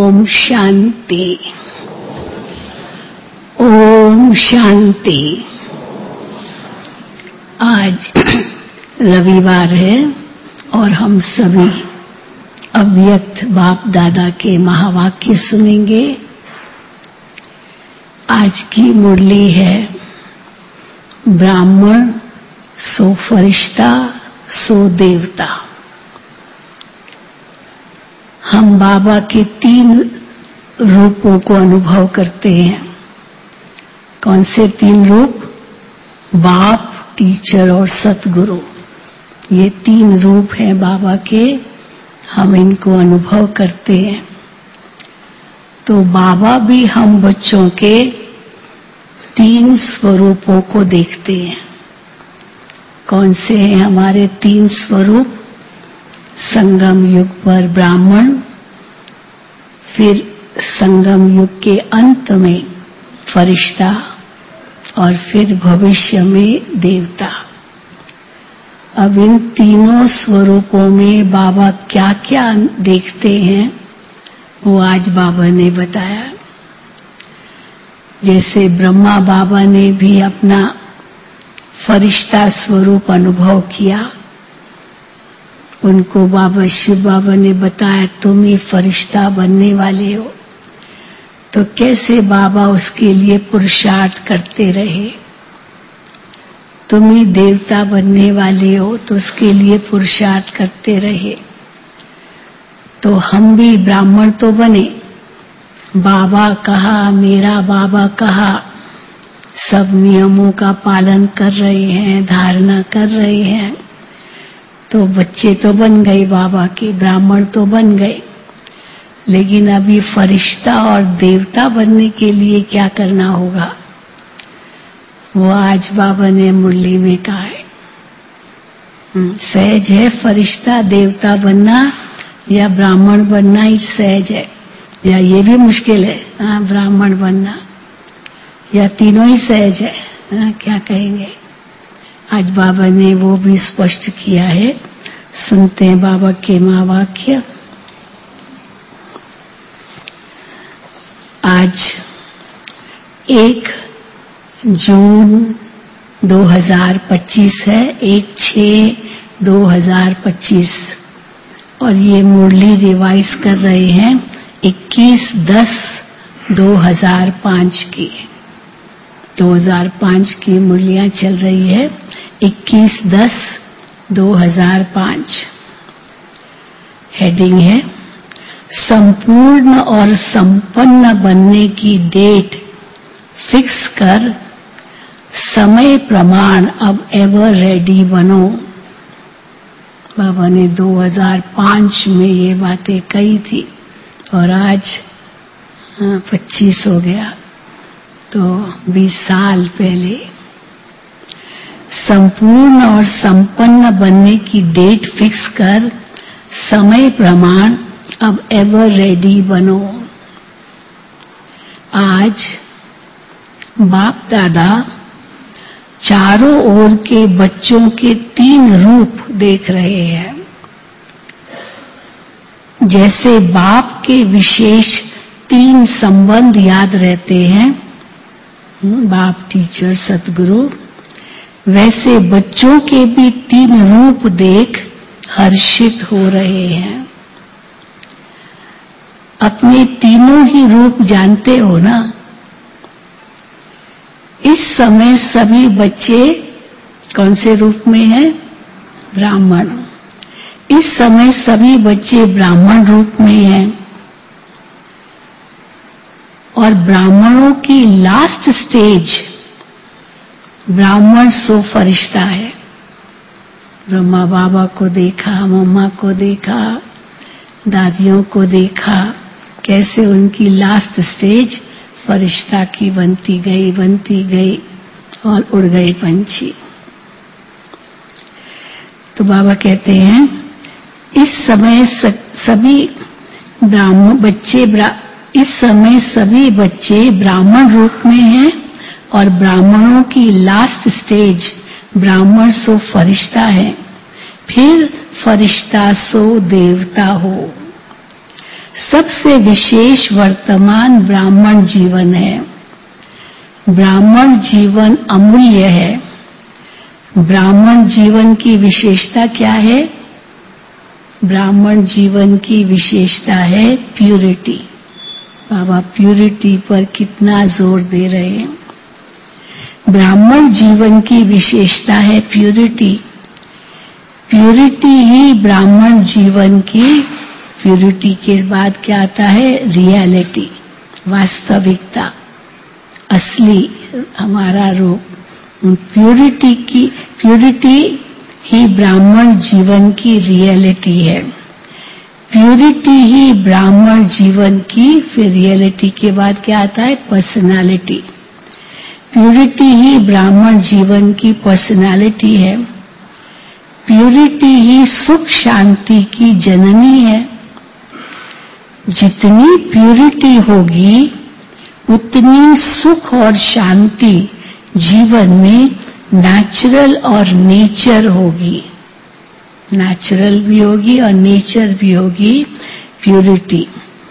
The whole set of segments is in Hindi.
ओम शांति। ओम शांति। आज रविवार है और हम सभी अव्यक्त बाप दादा के महावाक्य सुनेंगे। आज की मुरली है ब्राह्मण सो फरिश्ता सो देवता। हम बाबा के 3 रूपों को अनुभव करते हैं। कौन से 3 रूप? बाप, टीचर और सतगुरु। ये 3 रूप हैं बाबा के, हम इनको अनुभव करते हैं। तो बाबा भी हम बच्चों के 3 स्वरूपों को देखते हैं। कौन से हैं हमारे 3 स्वरूप? संगम युग पर ब्राह्मण, फिर संगम युग के अंत में फरिश्ता और फिर भविष्य में देवता। अब इन तीनों स्वरूपों में बाबा क्या क्या देखते हैं वो आज बाबा ने बताया। जैसे ब्रह्मा बाबा ने भी अपना फरिश्ता स्वरूप अनुभव किया, उनको बाबा शिव बाबा ने बताया तुम ही फरिश्ता बनने वाले हो। तो कैसे बाबा उसके लिए पुरुषार्थ करते रहे। तुम ही देवता बनने वाले हो तो उसके लिए पुरुषार्थ करते रहे। तो हम भी ब्राह्मण तो बने, बाबा कहा, मेरा बाबा कहा, सब नियमों का पालन कर रहे हैं, धारणा कर रहे हैं, तो बच्चे तो बन गए बाबा के, ब्राह्मण तो बन गए। लेकिन अभी फरिश्ता और देवता बनने के लिए क्या करना होगा वो आज बाबा ने मुरली में कहा है। सहज है फरिश्ता देवता बनना या ब्राह्मण बनना ही सहज है, या ये भी मुश्किल है ब्राह्मण बनना, या तीनों ही सहज है? क्या कहेंगे? आज बाबा ने वो भी स्पष्ट किया है। सुनते हैं बाबा के महावाक्य। आज 1 जून 2025 है, 1/6/2025, और ये मुरली रिवाइज कर रहे हैं 21/10/2005 की। 2005 की मुरलियां चल रही है। 21/10/2005 हेडिंग है संपूर्ण और संपन्न बनने की डेट फिक्स कर समय प्रमाण अब एवर रेडी बनो। बाबा ने 2005 में ये बातें कही थी और आज 25 हो गया, तो 20 साल पहले। संपूर्ण और संपन्न बनने की डेट फिक्स कर समय प्रमाण अब एवर रेडी बनो। आज बाप दादा चारों ओर के बच्चों के 3 रूप देख रहे हैं। जैसे बाप के विशेष 3 संबंध याद रहते हैं, बाप, टीचर, सतगुरु, वैसे बच्चों के भी 3 रूप देख हर्षित हो रहे हैं। अपने तीनों ही रूप जानते हो ना। इस समय सभी बच्चे कौन से रूप में हैं? ब्राह्मण। इस समय सभी बच्चे ब्राह्मण रूप में हैं, और ब्राह्मणों की लास्ट स्टेज ब्राह्मण सो फरिश्ता है। ब्रह्मा बाबा को देखा, मम्मा को देखा, दादियों को देखा, कैसे उनकी लास्ट स्टेज फरिश्ता की बनती गई और उड़ गए पंछी। तो बाबा कहते हैं इस समय सभी बच्चे ब्राह्मण रूप में हैं, और ब्राह्मणों की लास्ट स्टेज ब्राह्मण सो फरिश्ता है, फिर फरिश्ता सो देवता हो। सबसे विशेष वर्तमान ब्राह्मण जीवन है। ब्राह्मण जीवन अमूल्य है। ब्राह्मण जीवन की विशेषता क्या है? ब्राह्मण जीवन की विशेषता है प्यूरिटी। बाबा प्यूरिटी पर कितना जोर दे रहे हैं। ब्राह्मण जीवन की विशेषता है प्यूरिटी। प्यूरिटी ही ब्राह्मण जीवन की, प्यूरिटी के बाद क्या आता है? रियलिटी, वास्तविकता, असली हमारा रूप। प्यूरिटी ही ब्राह्मण जीवन की रियलिटी है। प्यूरिटी ही ब्राह्मण जीवन की, फिर रियलिटी के बाद क्या आता है? पर्सनालिटी। प्यूरिटी ही ब्राह्मण जीवन की पर्सनालिटी है। प्यूरिटी ही सुख शांति की जननी है। जितनी प्यूरिटी होगी उतनी सुख और शांति जीवन में नेचुरल और नेचर होगी। नेचुरल भी होगी और नेचर भी होगी प्यूरिटी।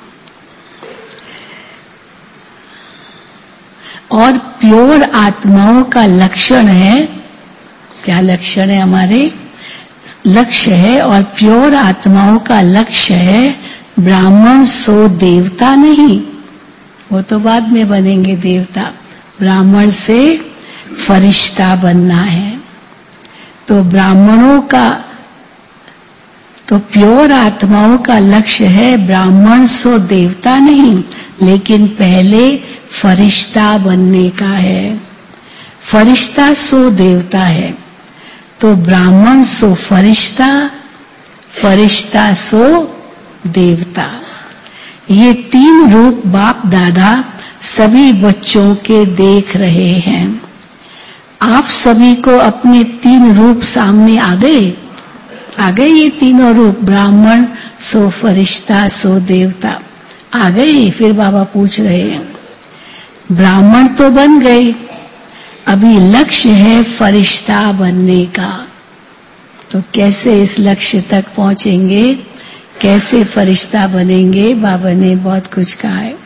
और प्योर आत्माओं का लक्षण है, क्या लक्षण है? हमारे लक्ष्य है। और प्योर आत्माओं का लक्ष्य है ब्राह्मण सो देवता नहीं, वो तो बाद में बनेंगे देवता। ब्राह्मण से फरिश्ता बनना है। तो ब्राह्मणों का, तो प्योर आत्माओं का लक्ष्य है ब्राह्मण सो देवता नहीं, लेकिन पहले फरिश्ता बनने का है। फरिश्ता सो देवता है। तो ब्राह्मण सो फरिश्ता, फरिश्ता सो देवता। ये तीन रूप बाप दादा सभी बच्चों के देख रहे हैं। आप सभी को अपने तीन रूप सामने आ गए? आ गए ये तीनों रूप? ब्राह्मण सो फरिश्ता सो देवता आ गए? फिर बाबा पूछ रहे हैं, ब्राह्मण तो बन गए, अभी लक्ष्य है फरिश्ता बनने का। तो कैसे इस लक्ष्य तक पहुंचेंगे? कैसे फरिश्ता बनेंगे? बाबा ने बहुत कुछ कहा है।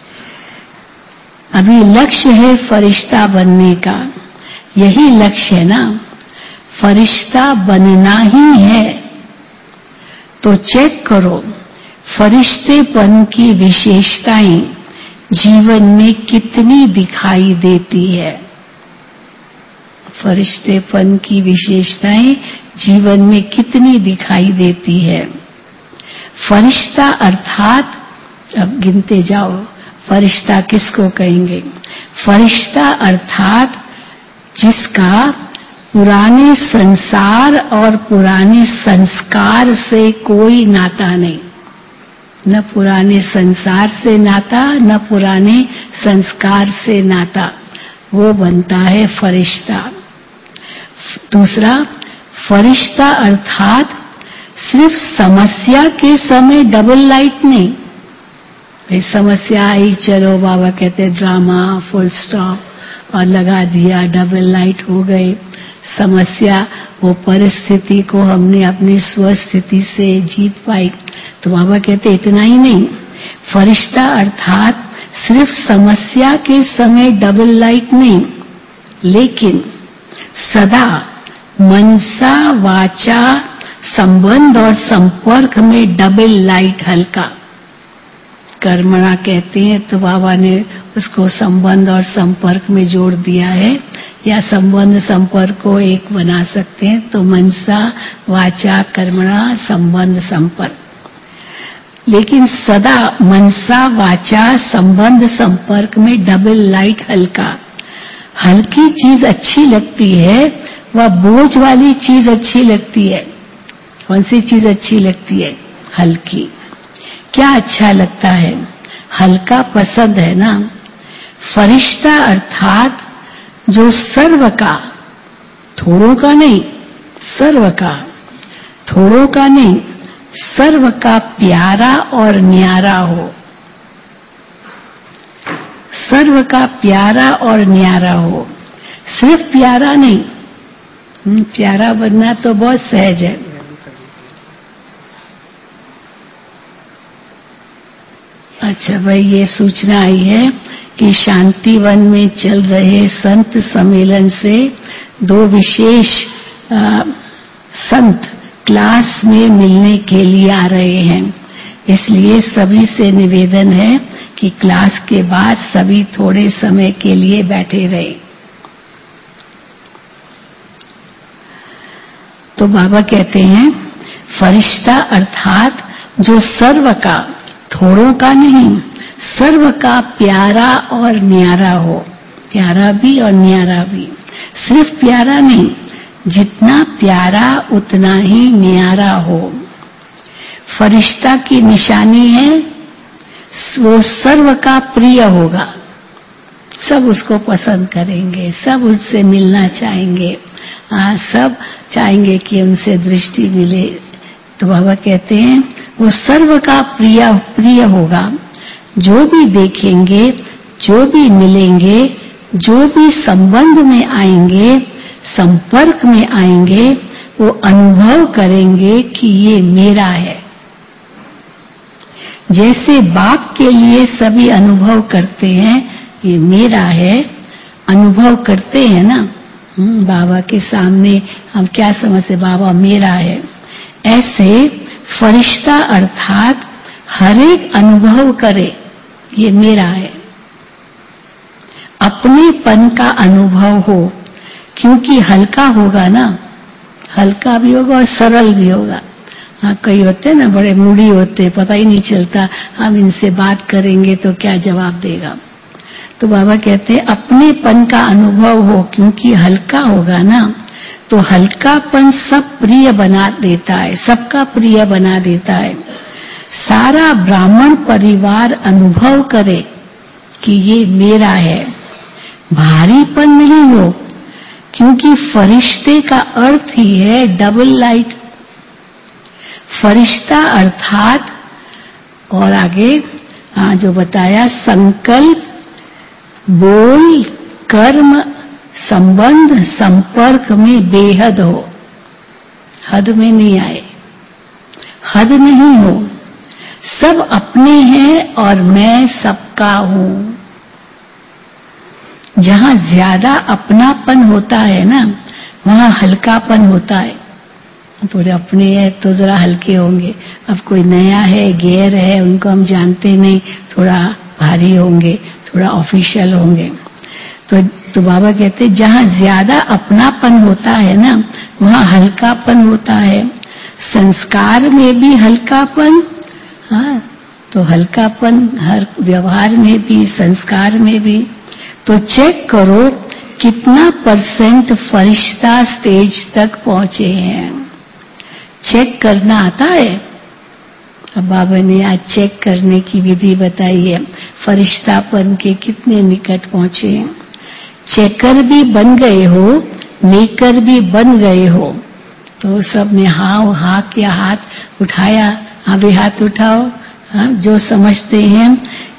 अभी लक्ष्य है फरिश्ता बनने का, यही लक्ष्य है ना, फरिश्ता बनना ही है। तो चेक करो फरिश्तेपन की विशेषताएं जीवन में कितनी दिखाई देती है। फरिश्तेपन की विशेषताएं जीवन में कितनी दिखाई देती है। फरिश्ता अर्थात, अब गिनते जाओ, फरिश्ता किसको कहेंगे? फरिश्ता अर्थात जिसका पुराने संसार और पुराने संस्कार से कोई नाता नहीं। न पुराने संसार से नाता, न पुराने संस्कार से नाता, वो बनता है फरिश्ता। दूसरा, फरिश्ता अर्थात सिर्फ समस्या के समय डबल लाइट नहीं। भाई समस्या आई, चलो बाबा कहते ड्रामा, फुल स्टॉप और लगा दिया, डबल लाइट हो गए। समस्या, वो परिस्थिति को हमने अपनी स्वस्थिति से जीत पाई। तो बाबा कहते इतना ही नहीं, फरिश्ता अर्थात सिर्फ समस्या के समय डबल लाइट नहीं, लेकिन सदा मनसा वाचा संबंध और संपर्क में डबल लाइट हल्का। कर्मणा कहते हैं तो बाबा ने उसको संबंध और संपर्क में जोड़ दिया है, या संबंध संपर्क को एक बना सकते हैं। तो मनसा वाचा कर्मणा संबंध संपर्क, लेकिन सदा मनसा वाचा संबंध संपर्क में डबल लाइट हल्का। हल्की चीज अच्छी लगती है, वह बोझ वाली चीज अच्छी लगती है। कौन सी चीज अच्छी लगती है? हल्की। क्या अच्छा लगता है? हल्का पसंद है ना। फरिश्ता अर्थात जो सर्व का, थोड़ों का नहीं, सर्व का, थोड़ों का नहीं, सर्व का प्यारा और न्यारा हो। सर्व का प्यारा और न्यारा हो, सिर्फ प्यारा नहीं। प्यारा बनना तो बहुत सहज है। अच्छा भाई, ये सूचना आई है कि शांतिवन में चल रहे संत सम्मेलन से 2 विशेष संत क्लास में मिलने के लिए आ रहे हैं। इसलिए सभी से निवेदन है कि क्लास के बाद सभी थोड़े समय के लिए बैठे रहे। तो बाबा कहते हैं फरिश्ता अर्थात जो सर्व का, थोड़ों का नहीं, सर्व का प्यारा और न्यारा हो। प्यारा भी और न्यारा भी, सिर्फ प्यारा नहीं, जितना प्यारा उतना ही न्यारा हो। फरिश्ता की निशानी है वो सर्व का प्रिय होगा। सब उसको पसंद करेंगे, सब उससे मिलना चाहेंगे, सब चाहेंगे कि उनसे दृष्टि मिले। तो बाबा कहते हैं वो सर्व का प्रिय होगा। जो भी देखेंगे, जो भी मिलेंगे, जो भी संबंध में आएंगे, संपर्क में आएंगे, वो अनुभव करेंगे कि ये मेरा है। जैसे बाप के लिए सभी अनुभव करते हैं ये मेरा है, अनुभव करते हैं ना। बाबा के सामने हम क्या समझते, बाबा मेरा है। ऐसे फरिश्ता अर्थात हर एक अनुभव करे ये मेरा है। अपनेपन का अनुभव हो, क्योंकि हल्का होगा ना, हल्का भी होगा और सरल भी होगा। हाँ, कई होते हैं ना बड़े मूडी होते, पता ही नहीं चलता हम इनसे बात करेंगे तो क्या जवाब देगा। तो बाबा कहते हैं अपनेपन का अनुभव हो, क्योंकि हल्का होगा ना, तो हल्कापन सब प्रिय बना देता है, सबका प्रिय बना देता है। सारा ब्राह्मण परिवार अनुभव करे कि ये मेरा है। भारीपन नहीं हो, क्योंकि फरिश्ते का अर्थ ही है डबल लाइट। फरिश्ता अर्थात, और आगे जो बताया, संकल्प, बोल, कर्म, संबंध, संपर्क में बेहद हो, हद में नहीं आए, हद नहीं हो। सब अपने हैं और मैं सबका हूं। जहां ज्यादा अपनापन होता है ना, वहां हल्कापन होता है। थोड़े अपने हैं तो जरा हल्के होंगे, अब कोई नया है, गैर है, उनको हम जानते नहीं, थोड़ा भारी होंगे, थोड़ा ऑफिशियल होंगे। तो बाबा कहते हैं जहां ज्यादा अपनापन होता है ना, वहां हल्कापन होता है। संस्कार में भी हल्कापन, हाँ, तो हल्कापन हर व्यवहार में भी, संस्कार में भी। तो चेक करो कितना % फरिश्ता स्टेज तक पहुंचे हैं। चेक करना आता है। अब बाबा ने आज चेक करने की विधि बताई है, फरिश्तापन के कितने निकट पहुंचे हैं। चेकर भी बन गए हो, मेकर भी बन गए हो। तो सबने हाँ किया, हाथ उठाया। हाँ भी हाथ उठाओ। हाँ, जो समझते हैं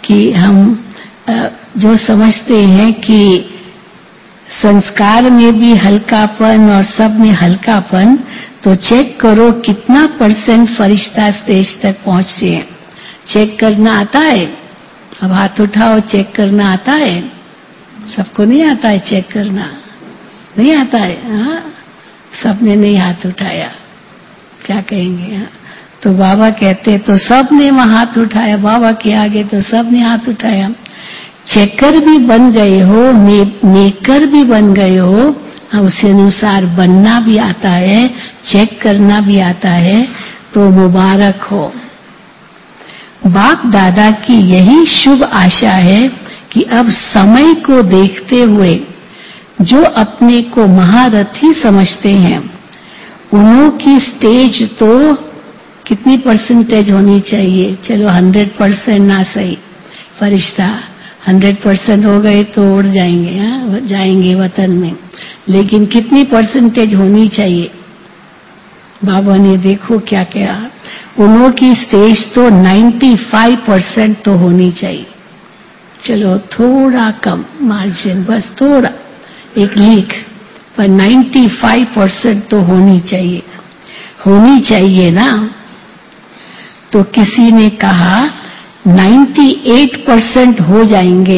कि संस्कार में भी हल्कापन और सब में हल्कापन, तो चेक करो कितना % फरिश्ता स्टेज तक पहुंचे हैं। चेक करना आता है? अब हाथ उठाओ, चेक करना आता है? सबको नहीं आता है चेक करना, नहीं आता है। हाँ, सबने नहीं हाथ उठाया, क्या कहेंगे। हाँ, तो बाबा कहते तो सबने वहां हाथ उठाया, बाबा के आगे तो सबने हाथ उठाया। चेकर भी बन गए हो, मेकर भी बन गए हो, उसी अनुसार बनना भी आता है, चेक करना भी आता है, तो मुबारक हो। बाप दादा की यही शुभ आशा है कि अब समय को देखते हुए जो अपने को महारथी समझते हैं, उन्हों की स्टेज तो कितनी % होनी चाहिए? चलो 100% ना सही, फरिश्ता 100% हो गए तो उड़ जाएंगे, हाँ, जाएंगे वतन में, लेकिन कितनी % होनी चाहिए? बाबा ने देखो क्या कहा, उन्हों की स्टेज तो 95% तो होनी चाहिए। चलो थोड़ा कम मार्जिन, बस थोड़ा एक लीक, पर 95% तो होनी चाहिए ना। तो किसी ने कहा 98% हो जाएंगे,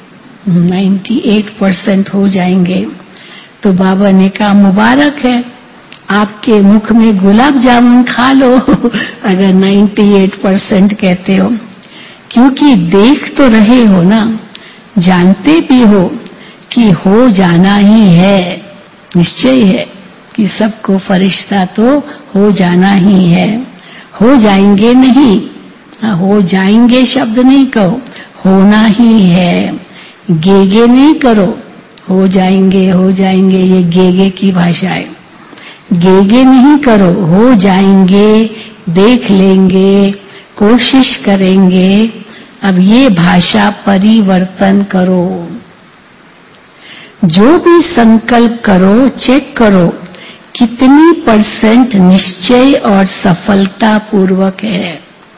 98% हो जाएंगे। तो बाबा ने कहा मुबारक है, आपके मुख में गुलाब जामुन खा लो अगर 98% कहते हो, क्योंकि देख तो रहे हो ना, जानते भी हो कि हो जाना ही है, निश्चय है कि सबको फरिश्ता तो हो जाना ही है। हो जाएंगे नहीं, हो जाएंगे शब्द नहीं कहो, होना ही है। गेगे नहीं करो, हो जाएंगे हो जाएंगे, ये गेगे की भाषा है। गेगे नहीं करो, हो जाएंगे, देख लेंगे, कोशिश करेंगे। अब ये भाषा परिवर्तन करो। जो भी संकल्प करो, चेक करो कितनी % निश्चय और सफलता पूर्वक है,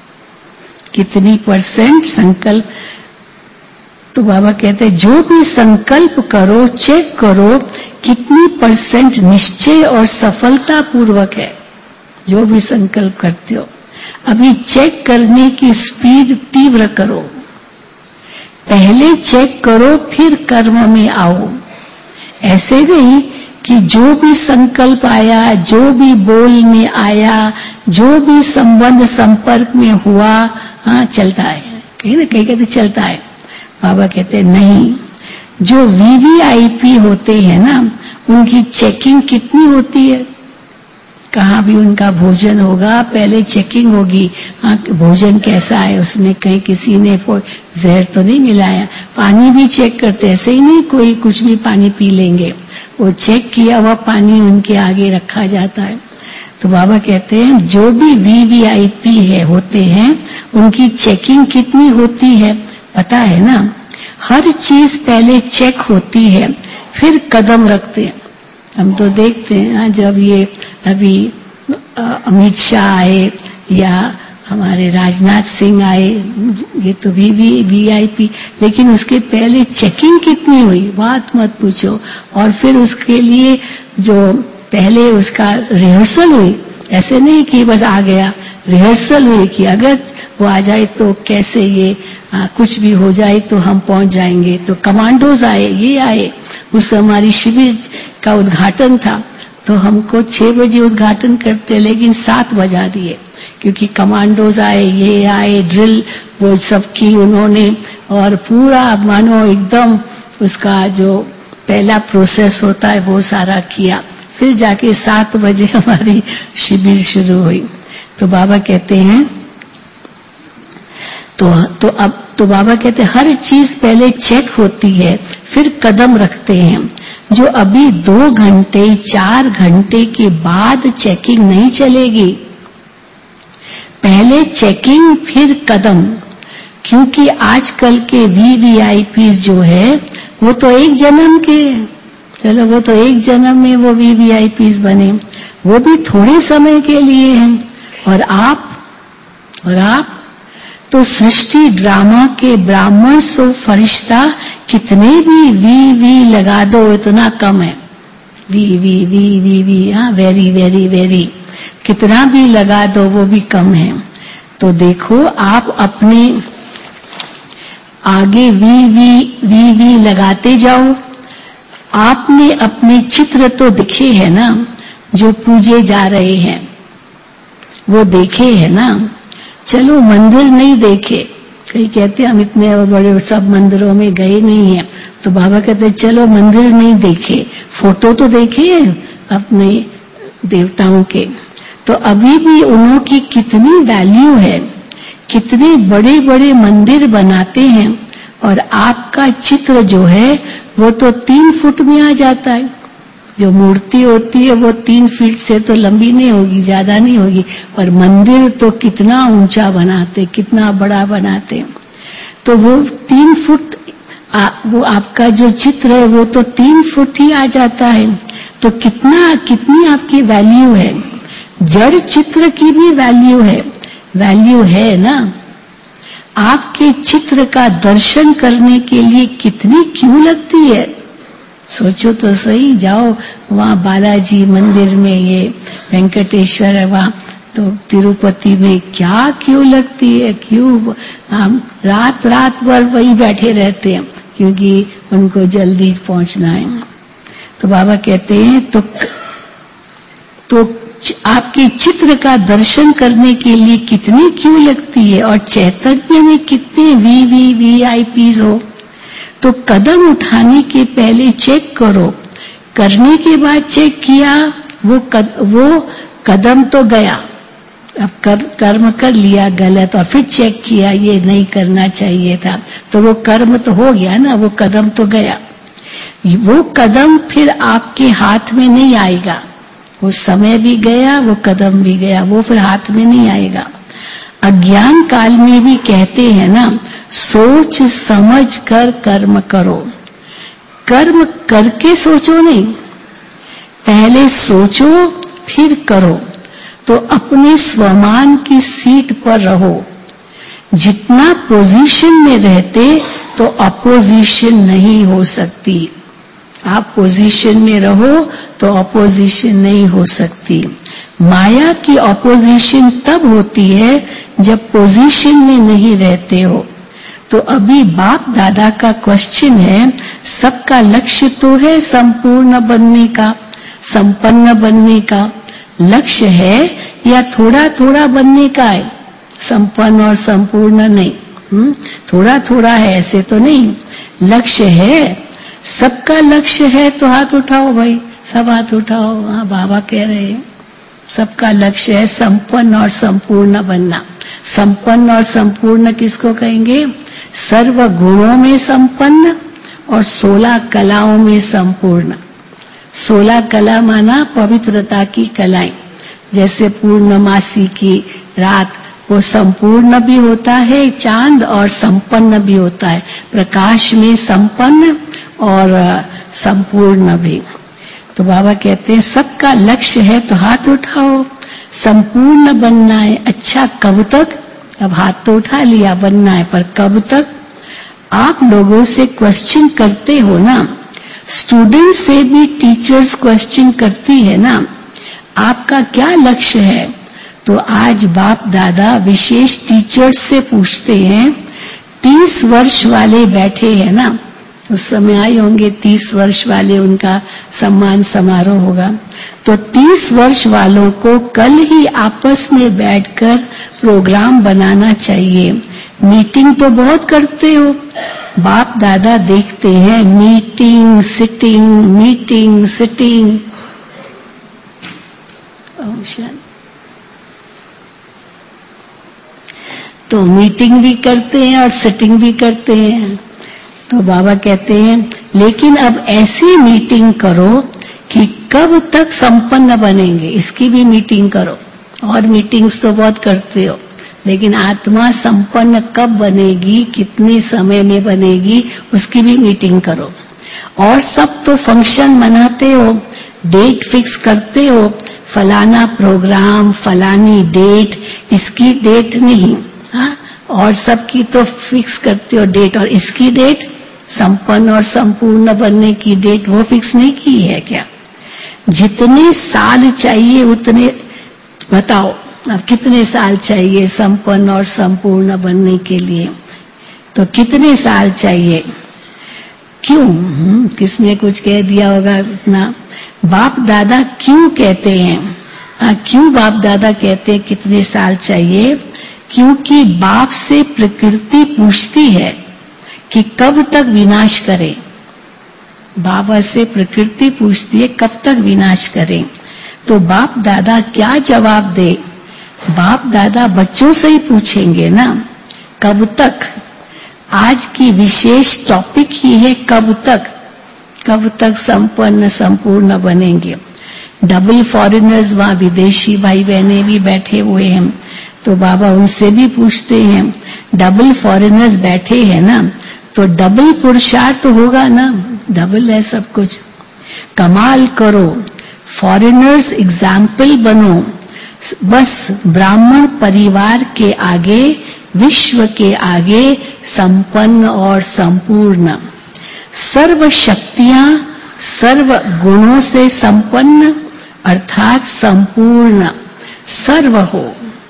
कितनी % संकल्प। तो बाबा कहते हैं जो भी संकल्प करो, चेक करो कितनी % निश्चय और सफलता पूर्वक है, जो भी संकल्प करते हो। अभी चेक करने की स्पीड तीव्र करो, पहले चेक करो फिर कर्म में आओ। ऐसे नहीं कि जो भी संकल्प आया, जो भी बोल में आया, जो भी संबंध संपर्क में हुआ, हाँ चलता है, कहीं ना कहीं कहते चलता है। बाबा कहते नहीं, जो वीवीआईपी होते हैं ना, उनकी चेकिंग कितनी होती है। कहाँ भी उनका भोजन होगा, पहले चेकिंग होगी, हाँ भोजन कैसा है, उसमें कहीं किसी ने जहर तो नहीं मिलाया। पानी भी चेक करते, ऐसे ही नहीं कोई कुछ भी पानी पी लेंगे, वो चेक किया हुआ पानी उनके आगे रखा जाता है। तो बाबा कहते हैं जो भी वीवीआईपी है होते हैं, उनकी चेकिंग कितनी होती है पता है ना। हर चीज पहले चेक होती है, फिर कदम रखते हैं। हम तो देखते हैं जब ये अभी अमित शाह आए या हमारे राजनाथ सिंह आए, ये तो वीआईपी, लेकिन उसके पहले चेकिंग कितनी हुई बात मत पूछो। और फिर उसके लिए जो पहले उसका रिहर्सल हुई, ऐसे नहीं कि बस आ गया, रिहर्सल हुई कि अगर वो आ जाए तो कैसे ये कुछ भी हो जाए तो हम पहुंच जाएंगे। तो कमांडोज आए, ये आए, उस हमारी शिविर का उद्घाटन था, तो हमको 6 बजे उद्घाटन करते, लेकिन 7 बजा दिए, क्योंकि कमांडोज आए, ये आए, ड्रिल वो सब की उन्होंने, और पूरा मानो एकदम उसका जो पहला प्रोसेस होता है वो सारा किया। फिर जाके 7 बजे हमारी शिविर शुरू हुई। तो बाबा कहते हैं तो बाबा कहते हैं हर चीज पहले चेक होती है, फिर कदम रखते हैं। जो अभी 2 घंटे 4 घंटे के बाद चेकिंग नहीं चलेगी, पहले चेकिंग फिर कदम। क्योंकि आजकल के वीवीआईपी जो है वो तो एक जन्म के, चलो वो तो एक जन्म में वो वीवीआईपी बने, वो भी थोड़े समय के लिए हैं। और आप तो सृष्टि ड्रामा के ब्राह्मण सो फरिश्ता, कितने भी वी लगा दो इतना कम है। वी हाँ, वेरी वेरी वेरी, कितना भी लगा दो वो भी कम है। तो देखो आप अपने आगे वी लगाते जाओ। आपने अपने चित्र तो दिखे है ना, जो पूजे जा रहे हैं वो देखे है ना। चलो मंदिर नहीं देखे, कई कहते हम इतने बड़े सब मंदिरों में गए नहीं हैं, तो बाबा कहते चलो मंदिर नहीं देखे, फोटो तो देखे अपने देवताओं के। तो अभी भी उन्हों की कितनी वैल्यू है, कितने बड़े बड़े मंदिर बनाते हैं, और आपका चित्र जो है वो तो 3 फुट में आ जाता है। जो मूर्ति होती है वो 3 फीट से तो लंबी नहीं होगी, ज्यादा नहीं होगी, पर मंदिर तो कितना ऊंचा बनाते, कितना बड़ा बनाते। तो वो 3 फुट वो आपका जो चित्र है वो तो 3 फुट ही आ जाता है। तो कितनी आपकी वैल्यू है। जड़ चित्र की भी वैल्यू है ना। आपके चित्र का दर्शन करने के लिए कितनी क्यों लगती है, सोचो तो सही। जाओ वहाँ बालाजी मंदिर में, ये वेंकटेश्वर है वहाँ, तो तिरुपति में क्या क्यों लगती है, क्यों हम रात रात भर वही बैठे रहते हैं, क्योंकि उनको जल्दी पहुंचना है। तो बाबा कहते हैं तो आपके चित्र का दर्शन करने के लिए कितनी क्यों लगती है, और चैतन्य में कितने VVVIPs हो। तो कदम उठाने के पहले चेक करो, करने के बाद चेक किया, वो कदम तो गया, अब कर्म कर लिया गलत, और फिर चेक किया ये नहीं करना चाहिए था, तो वो कर्म तो हो गया ना, वो कदम तो गया। वो कदम फिर आपके हाथ में नहीं आएगा, वो समय भी गया, वो कदम भी गया, वो फिर हाथ में नहीं आएगा। अज्ञान काल में भी कहते हैं ना, सोच समझ कर कर्म करो। कर्म करके सोचो नहीं, पहले सोचो फिर करो, तो अपने स्वमान की सीट पर रहो। जितना पोजीशन में रहते तो अपोजिशन नहीं हो सकती। आप पोजीशन में रहो तो अपोजिशन नहीं हो सकती। माया की अपोजिशन तब होती है जब पोजीशन में नहीं रहते हो। तो अभी बाप दादा का क्वेश्चन है, सबका लक्ष्य तो है संपूर्ण बनने का, संपन्न बनने का लक्ष्य है, या थोड़ा थोड़ा बनने का है, संपन्न और संपूर्ण नहीं। थोड़ा थोड़ा है ऐसे तो नहीं, लक्ष्य है, सबका लक्ष्य है। तो हाथ उठाओ भाई, सब हाथ उठाओ। हाँ, बाबा कह रहे हैं सबका लक्ष्य है संपन्न और संपूर्ण बनना। संपन्न और संपूर्ण किसको कहेंगे? सर्व गुणों में संपन्न और 16 कलाओं में संपूर्ण। 16 कला माना पवित्रता की कलाएं, जैसे पूर्णमासी की रात, वो संपूर्ण भी होता है चांद और संपन्न भी होता है, प्रकाश में संपन्न और संपूर्ण भी। तो बाबा कहते हैं सबका लक्ष्य है, तो हाथ उठाओ, संपूर्ण बनना है। अच्छा, कब तक? अब हाथ तो उठा लिया, बनना है, पर कब तक? आप लोगों से क्वेश्चन करते हो ना, स्टूडेंट से भी टीचर्स क्वेश्चन करती है ना, आपका क्या लक्ष्य है? तो आज बाप दादा विशेष टीचर्स से पूछते हैं। 30 वर्ष वाले बैठे हैं ना, उस समय आए होंगे 30 वर्ष वाले, उनका सम्मान समारोह होगा। तो 30 वर्ष वालों को कल ही आपस में बैठकर प्रोग्राम बनाना चाहिए। मीटिंग तो बहुत करते हो, बाप दादा देखते हैं मीटिंग सिटिंग, मीटिंग सिटिंग। तो मीटिंग भी करते हैं और सिटिंग भी करते हैं। तो बाबा कहते हैं लेकिन अब ऐसी मीटिंग करो कि कब तक संपन्न बनेंगे, इसकी भी मीटिंग करो। और मीटिंग्स तो बहुत करते हो, लेकिन आत्मा संपन्न कब बनेगी, कितने समय में बनेगी, उसकी भी मीटिंग करो। और सब तो फंक्शन मनाते हो, डेट फिक्स करते हो, फलाना प्रोग्राम, फलानी डेट, इसकी डेट नहीं, हाँ, और सबकी तो फिक्स करते हो डेट, और इसकी डेट, संपन्न और संपूर्ण बनने की डेट, वो फिक्स नहीं की है क्या? जितने साल चाहिए उतने बताओ, अब कितने साल चाहिए संपन्न और संपूर्ण बनने के लिए? तो कितने साल चाहिए? क्यों? किसने कुछ कह दिया होगा इतना? बाप दादा क्यों कहते हैं? क्यों बाप दादा कहते हैं कितने साल चाहिए? क्योंकि बाप से प्रकृति पूछती है कि कब तक विनाश करें। बाबा से प्रकृति पूछती है कब तक विनाश करें। तो बाप दादा क्या जवाब दे? बाप दादा बच्चों से ही पूछेंगे ना, कब तक? आज की विशेष टॉपिक ही है कब तक, कब तक संपन्न संपूर्ण बनेंगे। डबल फॉरेनर्स, वहां विदेशी भाई बहने भी बैठे हुए हैं, तो बाबा उनसे भी पूछते हैं, डबल फॉरेनर्स बैठे हैं ना, तो डबल पुरुषार्थ तो होगा ना, डबल है सब कुछ। कमाल करो, फॉरेनर्स एग्जाम्पल बनो, बस ब्राह्मण परिवार के आगे, विश्व के आगे संपन्न और संपूर्ण, सर्व शक्तियां, सर्व गुणों से संपन्न अर्थात संपूर्ण, सर्व हो।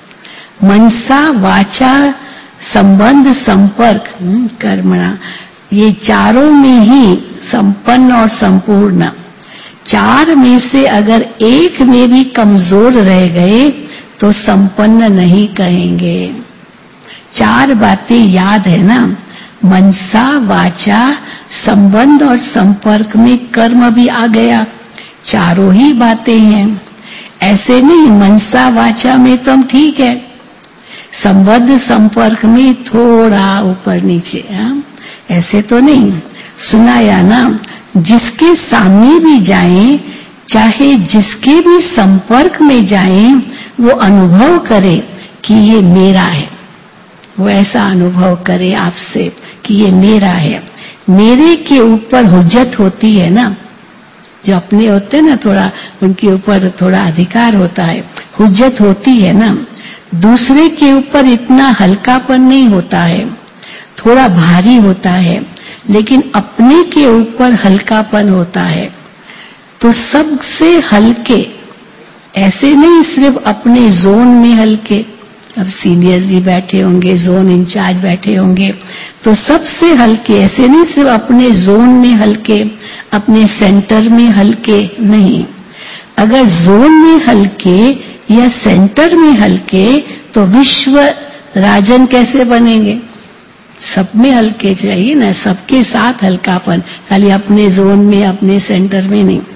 मनसा वाचा संबंध संपर्क कर्मणा, ये चारों में ही संपन्न और संपूर्ण। चार में से अगर एक में भी कमजोर रह गए तो संपन्न नहीं कहेंगे। चार बातें याद है ना, मनसा वाचा संबंध और संपर्क में कर्म भी आ गया, चारों ही बातें हैं। ऐसे नहीं मनसा वाचा में तो हम ठीक है, संबंध संपर्क में थोड़ा ऊपर नीचे, ऐसे तो नहीं। सुनाया ना, जिसके सामने भी जाएं, चाहे जिसके भी संपर्क में जाएं, वो अनुभव करे कि ये मेरा है। वो ऐसा अनुभव करे आपसे कि ये मेरा है। मेरे के ऊपर हुज्जत होती है ना, जो अपने होते हैं ना, थोड़ा उनके ऊपर थोड़ा अधिकार होता है, हुज्जत होती है ना। दूसरे के ऊपर इतना हल्कापन नहीं होता है, थोड़ा भारी होता है, लेकिन अपने के ऊपर हल्कापन होता है। तो सबसे हल्के, ऐसे नहीं सिर्फ अपने जोन में हल्के। अब सीनियर भी बैठे होंगे, जोन इंचार्ज बैठे होंगे, तो सबसे हल्के ऐसे नहीं सिर्फ अपने जोन में हल्के, अपने सेंटर में हल्के नहीं। अगर जोन में हल्के या सेंटर में हल्के तो विश्व राजन कैसे बनेंगे? सब में हल्के चाहिए ना, सबके साथ हल्कापन, खाली अपने जोन में अपने सेंटर में नहीं।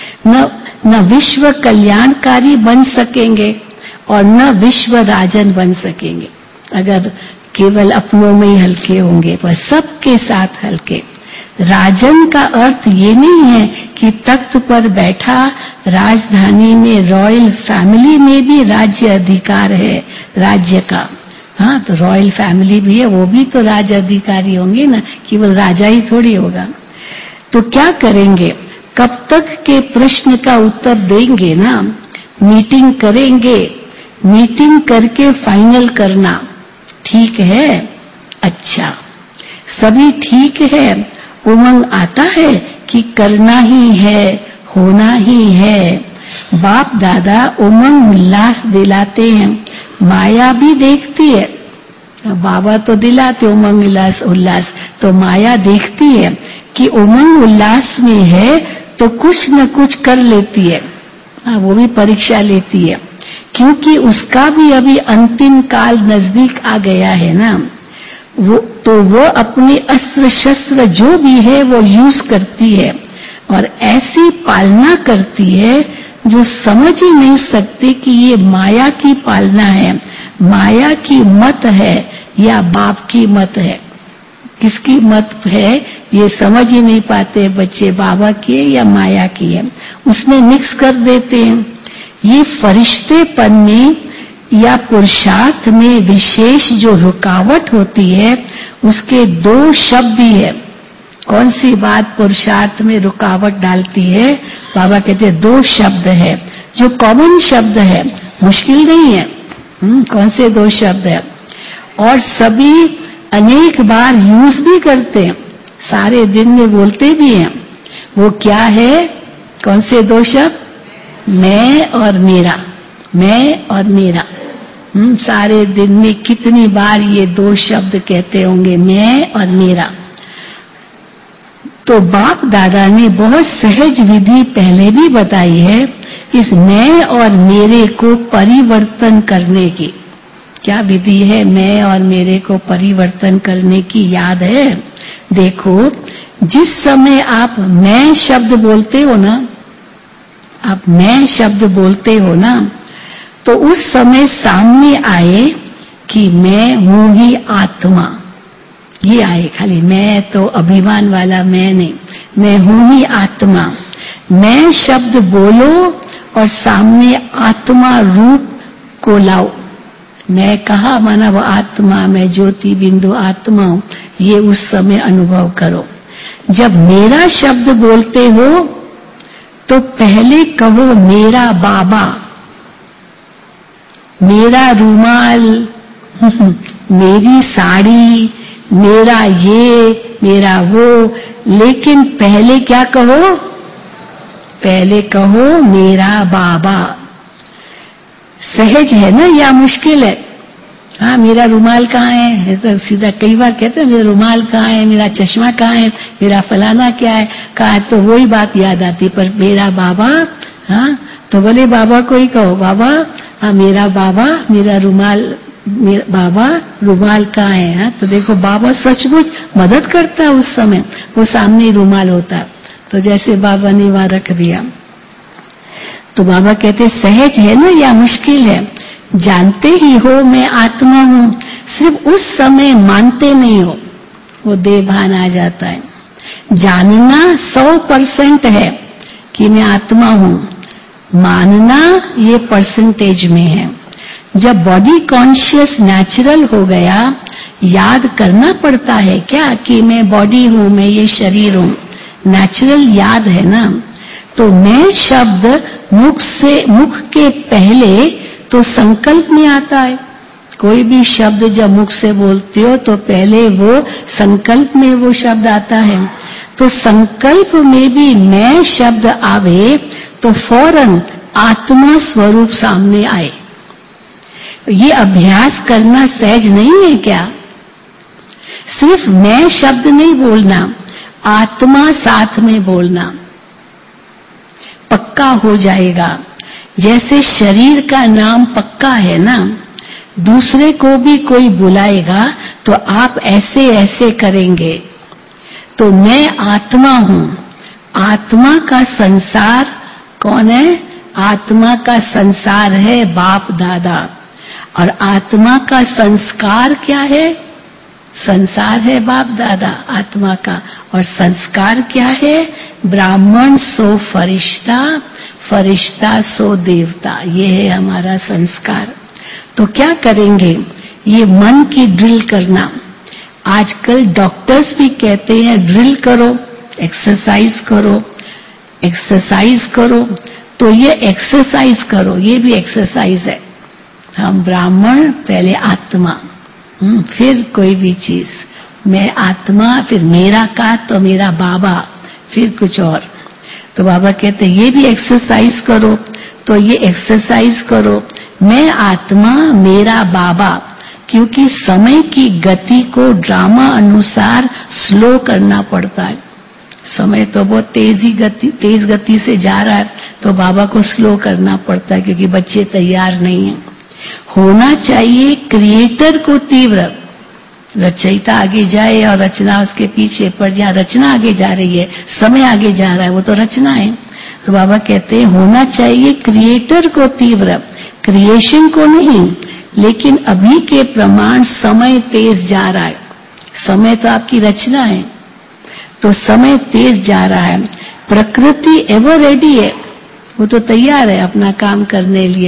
न विश्व कल्याणकारी बन सकेंगे और न विश्व राजन बन सकेंगे अगर केवल अपनों में ही हल्के होंगे, पर सबके साथ हल्के। राजन का अर्थ ये नहीं है कि तख्त पर बैठा राजधानी में रॉयल फैमिली में भी राज्य अधिकार है राज्य का। हाँ, तो रॉयल फैमिली भी है, वो भी तो राज अधिकारी होंगे ना, केवल राजा ही थोड़ी होगा। तो क्या करेंगे? कब तक के प्रश्न का उत्तर देंगे ना, मीटिंग करेंगे, मीटिंग करके फाइनल करना। ठीक है, अच्छा, सभी ठीक है, उमंग आता है कि करना ही है, होना ही है। बाप दादा उमंग उल्लास दिलाते हैं, माया भी देखती है। बाबा तो दिलाते उमंग उल्लास, तो माया देखती है कि उमंग उल्लास में है तो कुछ न कुछ कर लेती है। वो भी परीक्षा लेती है, क्योंकि उसका भी अभी अंतिम काल नजदीक आ गया है ना। वो अपने अस्त्र शस्त्र जो भी है वो यूज करती है और ऐसी पालना करती है जो समझ ही नहीं सकते कि ये माया की पालना है, माया की मत है या बाप की मत है। किसकी मत है ये समझ ही नहीं पाते बच्चे, बाबा की है या माया की है, उसमें मिक्स कर देते हैं। ये फरिश्तेपन में या पुरुषार्थ में विशेष जो रुकावट होती है उसके दो शब्द ही है। कौन सी बात पुरुषार्थ में रुकावट डालती है? बाबा कहते हैं दो शब्द है, जो कॉमन शब्द है, मुश्किल नहीं है। कौन से दो शब्द है? और सभी अनेक बार यूज भी करते हैं, सारे दिन में बोलते भी हैं। वो क्या है? कौन से दो शब्द? मैं और मेरा, मैं और मेरा। सारे दिन में कितनी बार ये दो शब्द कहते होंगे, मैं और मेरा। तो बाप दादा ने बहुत सहज विधि पहले भी बताई है इस मैं और मेरे को परिवर्तन करने की। क्या विधि है मैं और मेरे को परिवर्तन करने की? याद है? देखो, जिस समय आप मैं शब्द बोलते हो ना, आप मैं शब्द बोलते हो ना, तो उस समय सामने आए कि मैं हूं ही आत्मा। ये आए, खाली मैं तो अभिमान वाला मैं नहीं, मैं हूं ही आत्मा। मैं शब्द बोलो और सामने आत्मा रूप को लाओ। मैं कहा माना वो आत्मा, मैं ज्योति बिंदु आत्मा हूं, ये उस समय अनुभव करो। जब मेरा शब्द बोलते हो तो पहले कहो मेरा बाबा, मेरा रुमाल, मेरी साड़ी, मेरा ये, मेरा वो, लेकिन पहले क्या कहो? पहले कहो मेरा बाबा। सहज है ना या मुश्किल है? हाँ, मेरा रुमाल कहाँ है, तो सीधा कई बार कहते हैं मेरा रुमाल कहाँ है, मेरा चश्मा कहाँ है, मेरा फलाना क्या है, कहाँ है, तो वही बात याद आती। पर मेरा बाबा, हाँ, तो बोले बाबा को ही कहो, बाबा, हाँ मेरा बाबा, मेरा रुमाल, मेरा बाबा रुमाल कहाँ है। हाँ, तो देखो बाबा सचमुच मदद करता है उस समय, वो सामने रुमाल होता है, तो जैसे बाबा ने वहां रख दिया। तो बाबा कहते सहज है ना या मुश्किल है? जानते ही हो मैं आत्मा हूं, सिर्फ उस समय मानते नहीं हो, वो देहभान आ जाता है। जानना 100% है कि मैं आत्मा हूं, मानना ये परसेंटेज में है। जब बॉडी कॉन्शियस नेचुरल हो गया, याद करना पड़ता है क्या कि मैं बॉडी हूं, मैं ये शरीर हूं, नेचुरल याद है ना। तो मैं शब्द मुख के पहले तो संकल्प में आता है। कोई भी शब्द जब मुख से बोलते हो तो पहले वो संकल्प में वो शब्द आता है। तो संकल्प में भी मैं शब्द आवे तो फौरन आत्मा स्वरूप सामने आए। ये अभ्यास करना सहज नहीं है क्या? सिर्फ मैं शब्द नहीं बोलना, आत्मा साथ में बोलना, पक्का हो जाएगा। जैसे शरीर का नाम पक्का है ना, दूसरे को भी कोई बुलाएगा तो आप ऐसे ऐसे करेंगे। तो मैं आत्मा हूं, आत्मा का संसार कौन है? आत्मा का संसार है बाप दादा, और आत्मा का संस्कार क्या है? संसार है बाप दादा आत्मा का, और संस्कार क्या है? ब्राह्मण सो फरिश्ता, फरिश्ता सो देवता, ये है हमारा संस्कार। तो क्या करेंगे? ये मन की ड्रिल करना। आजकल डॉक्टर्स भी कहते हैं ड्रिल करो, एक्सरसाइज करो, एक्सरसाइज करो। तो ये एक्सरसाइज करो, ये भी एक्सरसाइज है। हम ब्राह्मण, पहले आत्मा, फिर कोई भी चीज, मैं आत्मा, फिर मेरा का तो मेरा बाबा, फिर कुछ और। तो बाबा कहते हैं ये भी एक्सरसाइज करो। तो ये एक्सरसाइज करो, मैं आत्मा मेरा बाबा, क्योंकि समय की गति को ड्रामा अनुसार स्लो करना पड़ता है। समय तो बहुत तेज गति से जा रहा है, तो बाबा को स्लो करना पड़ता है क्योंकि बच्चे तैयार नहीं हैं। होना चाहिए क्रिएटर को तीव्र, रचयिता आगे जाए और रचना उसके पीछे, पर जहाँ रचना आगे जा रही है, समय आगे जा रहा है, वो तो रचना है। तो बाबा कहते हैं होना चाहिए क्रिएटर को तीव्र, क्रिएशन को नहीं। लेकिन अभी के प्रमाण समय तेज जा रहा है, समय तो आपकी रचना है, तो समय तेज जा रहा है। प्रकृति एवर रेडी है, वो तो तैयार है अपना काम करने लिए।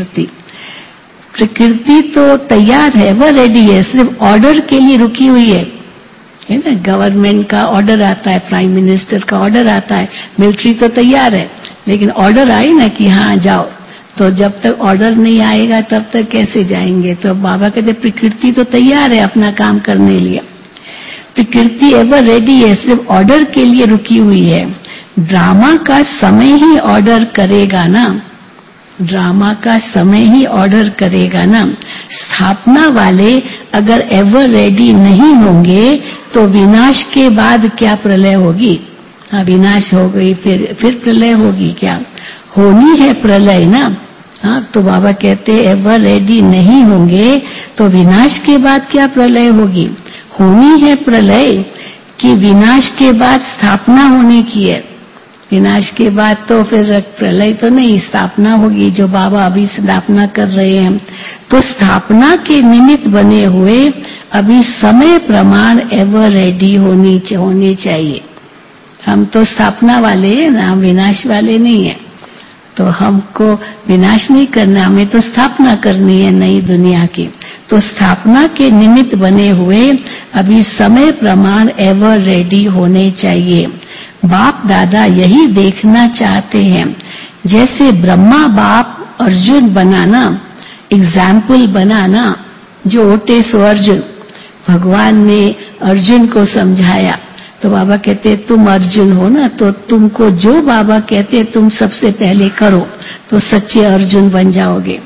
प्रकृति तो तैयार है, वह रेडी है, सिर्फ ऑर्डर के लिए रुकी हुई है ना। गवर्नमेंट का ऑर्डर आता है, प्राइम मिनिस्टर का ऑर्डर आता है, मिलिट्री तो तैयार है, लेकिन ऑर्डर आई ना कि हाँ जाओ, तो जब तक ऑर्डर नहीं आएगा तब तक कैसे जाएंगे। तो बाबा कहते प्रकृति तो तैयार है अपना काम करने लिए, प्रकृति एवर रेडी है, सिर्फ ऑर्डर के लिए रुकी हुई है। ड्रामा का समय ही ऑर्डर करेगा ना, ड्रामा का समय ही ऑर्डर करेगा ना। स्थापना वाले अगर एवर रेडी नहीं होंगे तो विनाश के बाद क्या प्रलय होगी? हाँ, विनाश हो गई, फिर प्रलय होगी क्या? होनी है प्रलय ना। हाँ, तो बाबा कहते एवर रेडी नहीं होंगे तो विनाश के बाद क्या प्रलय होगी? होनी है प्रलय कि विनाश के बाद स्थापना होने की है। विनाश के बाद तो फिर प्रलय तो नहीं, स्थापना होगी, जो बाबा अभी स्थापना कर रहे हैं। तो स्थापना के निमित्त बने हुए अभी समय प्रमाण एवर रेडी होने चाहिए। हम तो स्थापना वाले हैं ना, हम विनाश वाले नहीं है। तो हमको विनाश नहीं करना, हमें तो स्थापना करनी है नई दुनिया की। तो स्थापना के निमित्त बने हुए अभी समय प्रमाण एवर रेडी होने चाहिए। बाप दादा यही देखना चाहते हैं। जैसे ब्रह्मा बाप अर्जुन बनाना, एग्जाम्पल बनाना, जो ओटे सो अर्जुन, भगवान ने अर्जुन को समझाया। तो बाबा कहते तुम अर्जुन हो ना, तो तुमको जो बाबा कहते तुम सबसे पहले करो, तो सच्चे अर्जुन बन जाओगे।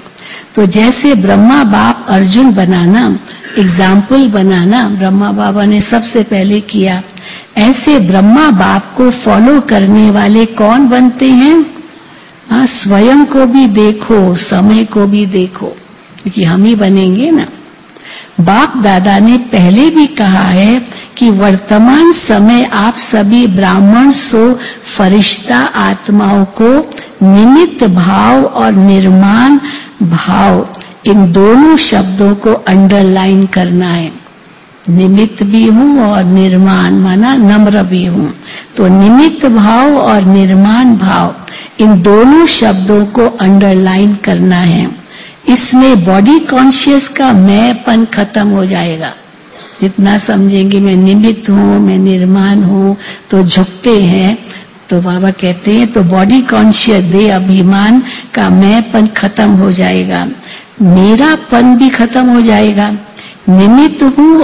तो जैसे ब्रह्मा बाप अर्जुन बनाना, एग्जाम्पल बनाना ब्रह्मा बाबा ने सबसे पहले किया, ऐसे ब्रह्मा बाप को फॉलो करने वाले कौन बनते हैं? हाँ, स्वयं को भी देखो, समय को भी देखो, क्योंकि हम ही बनेंगे ना। बाप दादा ने पहले भी कहा है कि वर्तमान समय आप सभी ब्राह्मण सो फरिश्ता आत्माओं को निमित्त भाव और निर्माण भाव, इन दोनों शब्दों को अंडरलाइन करना है। निमित्त भी हूँ और निर्माण माना नम्र भी हूँ। तो निमित्त भाव और निर्माण भाव, इन दोनों शब्दों को अंडरलाइन करना है। इसमें बॉडी कॉन्शियस का मैंपन खत्म हो जाएगा। जितना समझेंगे मैं निमित्त हूँ, मैं निर्माण हूँ, तो झुकते हैं। तो बाबा कहते हैं तो बॉडी कॉन्शियस देह अभिमान का मैंपन खत्म हो जाएगा, मेरापन भी खत्म हो जाएगा। निमित्त हूँ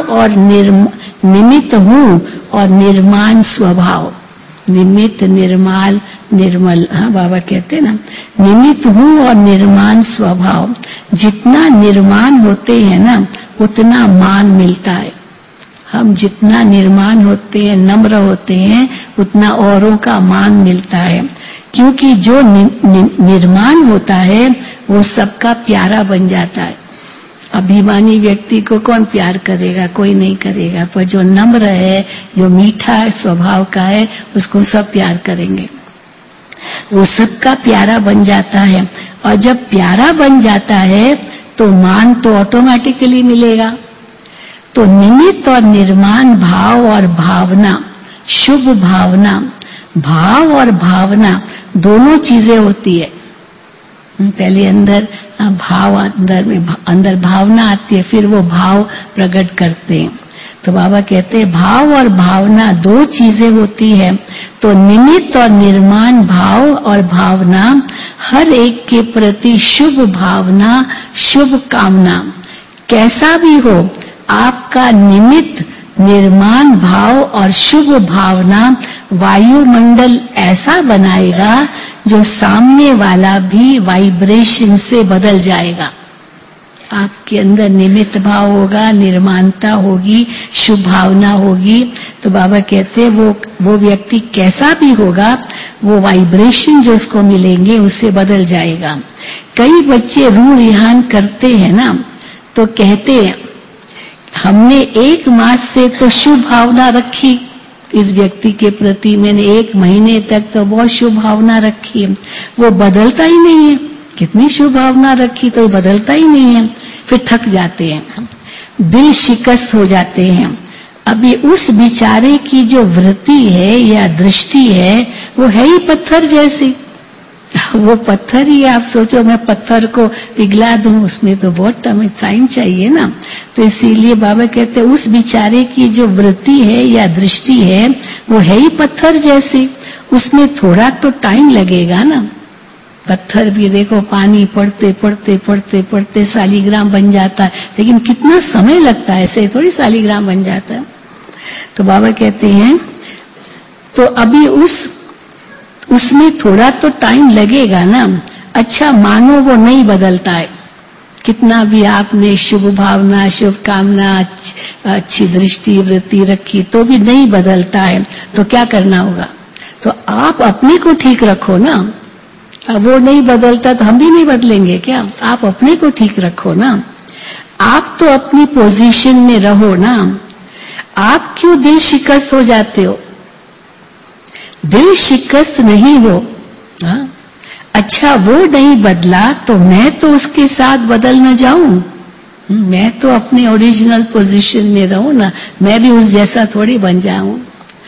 और निर्माण स्वभाव, निमित्त निर्माल निर्मल, हाँ बाबा कहते हैं ना, निमित्त हूँ और निर्माण स्वभाव। जितना निर्माण होते हैं ना उतना मान मिलता है। हम जितना निर्माण होते हैं, नम्र होते हैं, उतना औरों का मान मिलता है। क्योंकि जो निर्माण होता है वो सबका प्यारा बन जाता है। अभिमानी व्यक्ति को कौन प्यार करेगा? कोई नहीं करेगा। पर जो नम्र है, जो मीठा स्वभाव का है, उसको सब प्यार करेंगे। वो सबका प्यारा बन जाता है। और जब प्यारा बन जाता है तो मान तो ऑटोमेटिकली मिलेगा। तो निमित्त और निर्माण भाव और भावना, शुभ भावना, भाव और भावना दोनों चीजें होती है। पहले अंदर भाव, अंदर भावना आती है, फिर वो भाव प्रकट करते हैं। तो बाबा कहते हैं भाव और भावना दो चीजें होती है। तो निमित्त और निर्माण भाव और भावना, हर एक के प्रति शुभ भावना, शुभ कामना। कैसा भी हो, आपका निमित्त, निर्माण भाव और शुभ भावना वायुमंडल ऐसा बनाएगा जो सामने वाला भी वाइब्रेशन से बदल जाएगा। आपके अंदर निमित्त भाव होगा, निर्माणता होगी, शुभ भावना होगी। तो बाबा कहते हैं वो व्यक्ति कैसा भी होगा, वो वाइब्रेशन जो उसको मिलेंगे उससे बदल जाएगा। कई बच्चे रूह रिहान करते हैं ना, तो कहते हैं हमने 1 मास से तो शुभ भावना रखी इस व्यक्ति के प्रति, मैंने 1 महीने तक तो बहुत शुभ भावना रखी है, वो बदलता ही नहीं है। कितनी शुभ भावना रखी तो बदलता ही नहीं है। फिर थक जाते हैं, दिल शिकस्त हो जाते हैं। अभी उस बिचारे की जो वृत्ति है या दृष्टि है वो है ही पत्थर जैसी। वो पत्थर ही, आप सोचो मैं पत्थर को पिघला दूं, उसमें तो बहुत टाइम चाहिए ना। तो इसीलिए बाबा कहते हैं उस बिचारे की जो वृत्ति है या दृष्टि है वो है ही पत्थर जैसी, उसमें थोड़ा तो टाइम लगेगा ना। पत्थर भी देखो पानी पड़ते पड़ते पड़ते पड़ते शालिग्राम बन जाता है, लेकिन कितना समय लगता है, ऐसे थोड़ी शालिग्राम बन जाता है। तो बाबा कहते हैं तो अभी उसमें थोड़ा तो टाइम लगेगा ना। अच्छा मानो वो नहीं बदलता है, कितना भी आपने शुभ भावना, शुभ कामना, अच्छी दृष्टि वृत्ति रखी तो भी नहीं बदलता है, तो क्या करना होगा? तो आप अपने को ठीक रखो ना। अब वो नहीं बदलता तो हम भी नहीं बदलेंगे क्या? आप अपने को ठीक रखो ना। आप तो अपनी पोजीशन में रहो ना। आप क्यों दिल शिकस्त हो जाते हो? दिल शिकस्त नहीं हो। हाँ? अच्छा वो नहीं बदला तो मैं तो उसके साथ बदल न जाऊं। मैं तो अपने ओरिजिनल पोजीशन में रहूं ना, मैं भी उस जैसा थोड़ी बन जाऊं।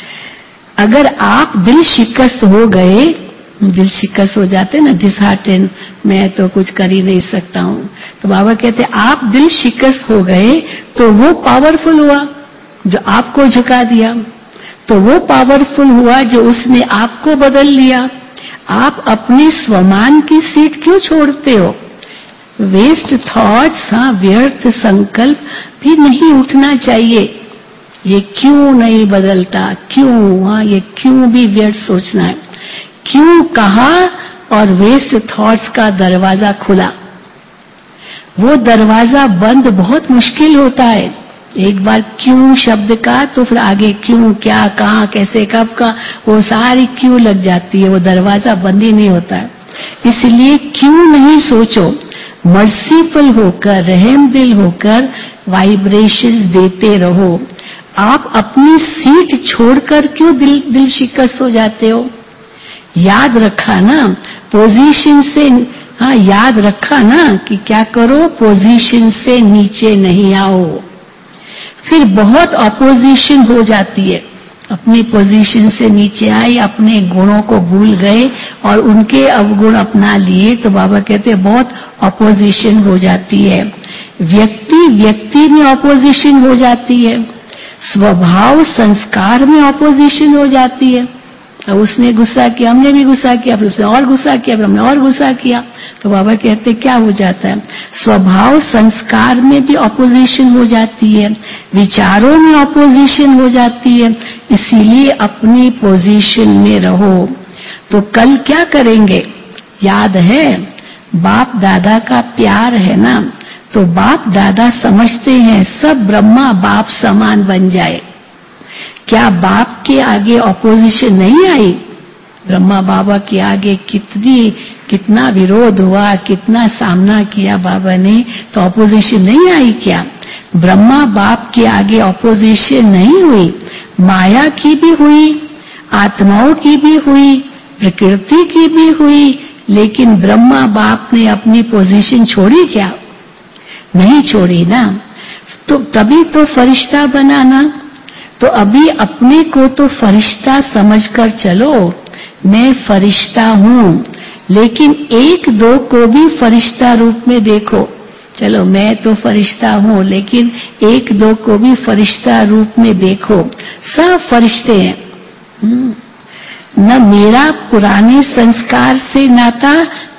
अगर आप दिल शिकस्त हो गए, दिल शिकस्त हो जाते ना, डिसहार्टेन, मैं तो कुछ कर ही नहीं सकता हूं। तो बाबा कहते आप दिल शिकस्त हो गए तो वो पावरफुल हुआ जो आपको झुका दिया, तो वो पावरफुल हुआ जो उसने आपको बदल लिया। आप अपने स्वमान की सीट क्यों छोड़ते हो? वेस्ट थॉट्स, हाँ, व्यर्थ संकल्प भी नहीं उठना चाहिए। ये क्यों नहीं बदलता, क्यों, हाँ, ये क्यों भी व्यर्थ सोचना है। क्यों कहा और वेस्ट थॉट्स का दरवाजा खुला। वो दरवाजा बंद बहुत मुश्किल होता है। एक बार क्यों शब्द का तो फिर आगे क्यों, क्या, कहां, कैसे, कब का, वो सारी क्यों लग जाती है, वो दरवाजा बंद ही नहीं होता है। इसलिए क्यों नहीं सोचो, मर्सीफुल होकर, रहम दिल होकर वाइब्रेशंस देते रहो। आप अपनी सीट छोड़कर क्यों दिल शिकस्त हो जाते हो? याद रखा ना पोजीशन से, हाँ याद रखा ना कि क्या करो, पोजीशन से नीचे नहीं आओ। फिर बहुत ऑपोजिशन हो जाती है, अपनी पोजीशन से नीचे आए, अपने गुणों को भूल गए और उनके अवगुण अपना लिए, तो बाबा कहते हैं बहुत ऑपोजिशन हो जाती है। व्यक्ति में ऑपोजिशन हो जाती है, स्वभाव संस्कार में ऑपोजिशन हो जाती है। अब उसने गुस्सा किया, हमने भी गुस्सा किया, फिर उसने और गुस्सा किया, फिर हमने और गुस्सा किया, तो बाबा कहते क्या हो जाता है, स्वभाव संस्कार में भी ऑपोजिशन हो जाती है, विचारों में ऑपोजिशन हो जाती है। इसीलिए अपनी पोजीशन में रहो। तो कल क्या करेंगे याद है, बाप दादा का प्यार है ना, तो बाप दादा समझते हैं सब ब्रह्मा बाप समान बन जाए। क्या बाप के आगे ऑपोजिशन नहीं आई? ब्रह्मा बाबा के आगे कितना विरोध हुआ, कितना सामना किया बाबा ने, तो ऑपोजिशन नहीं आई क्या? ब्रह्मा बाप के आगे ऑपोजिशन नहीं हुई, माया की भी हुई, आत्माओं की भी हुई, प्रकृति की भी हुई, लेकिन ब्रह्मा बाप ने अपनी पोजीशन छोड़ी क्या? नहीं छोड़ी ना। तो तभी तो फरिश्ता बना ना। तो अभी अपने को तो फरिश्ता समझकर चलो, मैं फरिश्ता हूं, लेकिन एक दो को भी फरिश्ता रूप में देखो। चलो मैं तो फरिश्ता हूं, लेकिन एक दो को भी फरिश्ता रूप में देखो। सब फरिश्ते हैं। न मेरा पुराने संस्कार से नाता,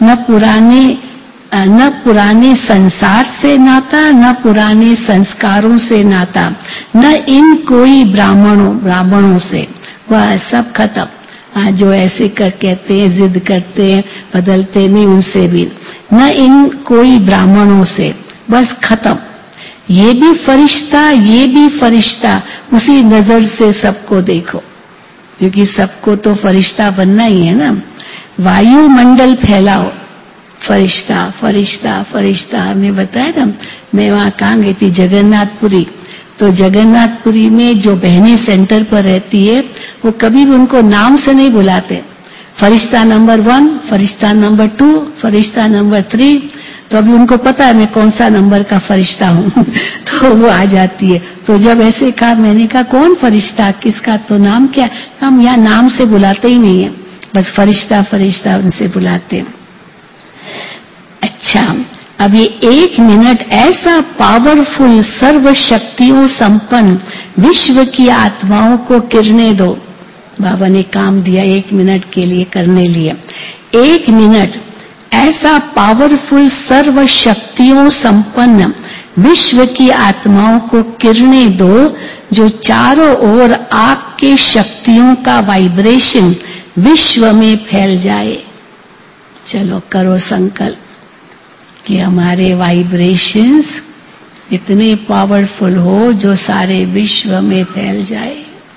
न पुराने संसार से नाता, न पुराने संस्कारों से नाता, न इन कोई ब्राह्मणों से, वह सब खत्म। जो ऐसे कर कहते हैं, जिद करते हैं, बदलते नहीं, उनसे भी न इन कोई ब्राह्मणों से, बस खत्म। ये भी फरिश्ता, ये भी फरिश्ता, उसी नजर से सबको देखो, क्योंकि सबको तो फरिश्ता बनना ही है ना। वायुमंडल फैलाओ, फरिश्ता फरिश्ता फरिश्ता। हमने बताया ना, मैं वहां कहाँ गई थी, जगन्नाथपुरी। तो जगन्नाथपुरी में जो बहनें सेंटर पर रहती है, वो कभी भी उनको नाम से नहीं बुलाते। फरिश्ता नंबर 1, फरिश्ता नंबर 2, फरिश्ता नंबर 3। तो अभी उनको पता है मैं कौन सा नंबर का फरिश्ता हूँ तो वो आ जाती है। तो जब ऐसे कहा, मैंने कहा कौन फरिश्ता, किसका, तो नाम क्या? हम यहाँ नाम से बुलाते ही नहीं है, बस फरिश्ता फरिश्ता उनसे बुलाते हैं। अच्छा, अब ये 1 मिनट ऐसा पावरफुल सर्व शक्तियों संपन्न विश्व की आत्माओं को किरने दो। बाबा ने काम दिया 1 मिनट के लिए करने लिए। 1 मिनट ऐसा पावरफुल सर्व शक्तियों संपन्न विश्व की आत्माओं को किरने दो, जो चारों ओर आपके शक्तियों का वाइब्रेशन विश्व में फैल जाए। चलो करो संकल्प कि हमारे वाइब्रेशंस इतने पावरफुल हो जो सारे विश्व में फैल जाए।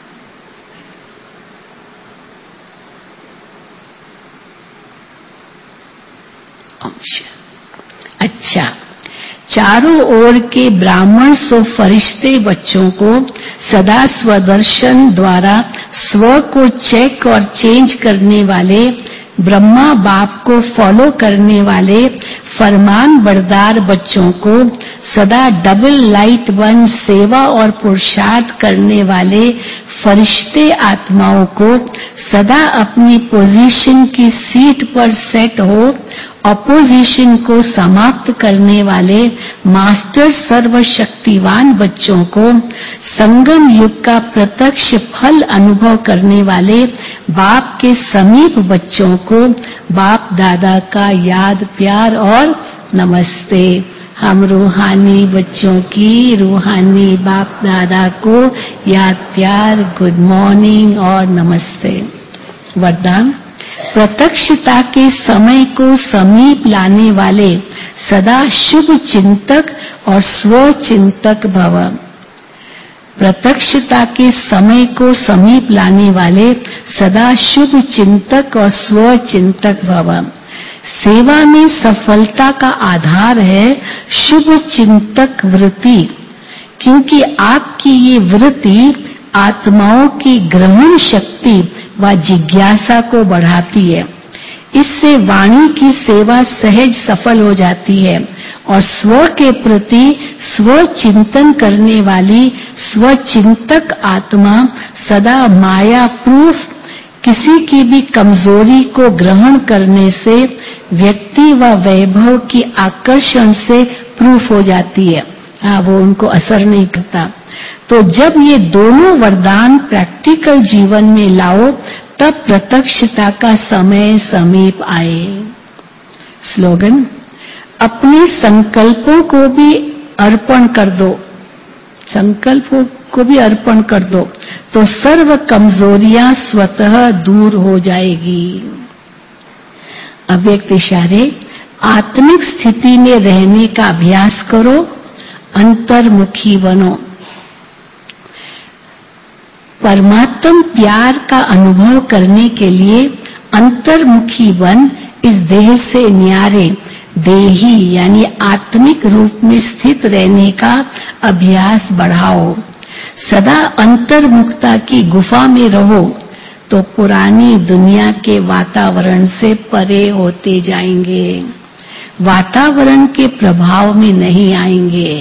अच्छा, चारों ओर के ब्राह्मण सो फरिश्ते बच्चों को सदा स्वदर्शन द्वारा स्व को चेक और चेंज करने वाले, ब्रह्मा बाप को फॉलो करने वाले फरमान बरदार बच्चों को सदा डबल लाइट वन सेवा और पुरुषार्थ करने वाले फरिश्ते आत्माओं को सदा अपनी पोजीशन की सीट पर सेट हो अपोजिशन को समाप्त करने वाले मास्टर सर्वशक्तिवान बच्चों को संगम युग का प्रत्यक्ष फल अनुभव करने वाले बाप के समीप बच्चों को बाप दादा का याद प्यार और नमस्ते। हम रूहानी बच्चों की रूहानी बाप दादा को याद प्यार, गुड मॉर्निंग और नमस्ते। वरदान, प्रत्यक्षता के समय को समीप लाने वाले सदा शुभ चिंतक और स्वचिंतक भव। प्रत्यक्षता के समय को समीप लाने वाले सदा शुभ चिंतक और स्वचिंतक भव। सेवा में सफलता का आधार है शुभ चिंतक वृत्ति, क्योंकि आपकी ये वृत्ति आत्माओं की ग्रहण शक्ति व जिज्ञासा को बढ़ाती है। इससे वाणी की सेवा सहज सफल हो जाती है और स्व के प्रति स्वचिंतन करने वाली स्वचिंतक आत्मा सदा माया प्रूफ किसी की भी कमजोरी को ग्रहण करने से व्यक्ति व वैभव की आकर्षण से प्रूफ हो जाती है। वो उनको असर नहीं करता। तो जब ये दोनों वरदान प्रैक्टिकल जीवन में लाओ तब प्रत्यक्षता का समय समीप आए। स्लोगन, अपने संकल्पों को भी अर्पण कर दो, संकल्पों को भी अर्पण कर दो तो सर्व कमजोरियां स्वतः दूर हो जाएगी। अव्यक्त इशारे, आत्मिक स्थिति में रहने का अभ्यास करो, अंतर्मुखी बनो। परमात्म प्यार का अनुभव करने के लिए अंतर्मुखी बन इस देह से न्यारे देही यानी आत्मिक रूप में स्थित रहने का अभ्यास बढ़ाओ। सदा अंतर्मुखता की गुफा में रहो तो पुरानी दुनिया के वातावरण से परे होते जाएंगे, वातावरण के प्रभाव में नहीं आएंगे।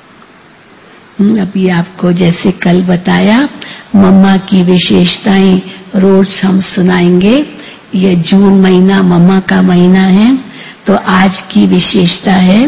अभी आपको जैसे कल बताया मम्मा की विशेषताएं रोज हम सुनाएंगे। ये जून महीना मम्मा का महीना है, तो आज की विशेषता है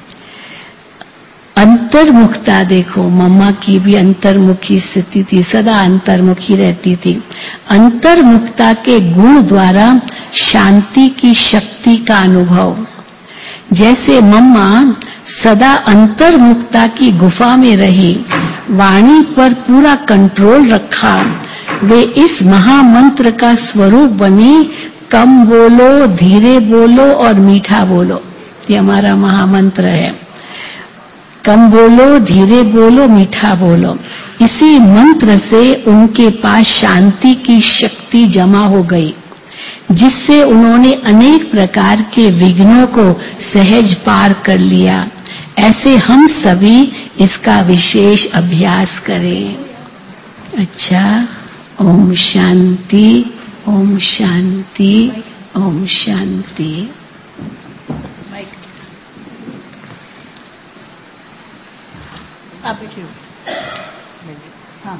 अंतर्मुखता। देखो मम्मा की भी अंतर्मुखी स्थिति थी, सदा अंतर्मुखी रहती थी। अंतर्मुखता के गुण द्वारा शांति की शक्ति का अनुभव। जैसे मम्मा सदा अंतर्मुखता की गुफा में रही, वाणी पर पूरा कंट्रोल रखा, वे इस महामंत्र का स्वरूप बनी। कम बोलो, धीरे बोलो और मीठा बोलो, ये हमारा महामंत्र है। कम बोलो, धीरे बोलो, मीठा बोलो। इसी मंत्र से उनके पास शांति की शक्ति जमा हो गई, जिससे उन्होंने अनेक प्रकार के विघ्नों को सहज पार कर लिया। ऐसे हम सभी इसका विशेष अभ्यास करें। अच्छा, ओम शांति, ओम शांति, ओम शांति। आप बैठिए। हाँ,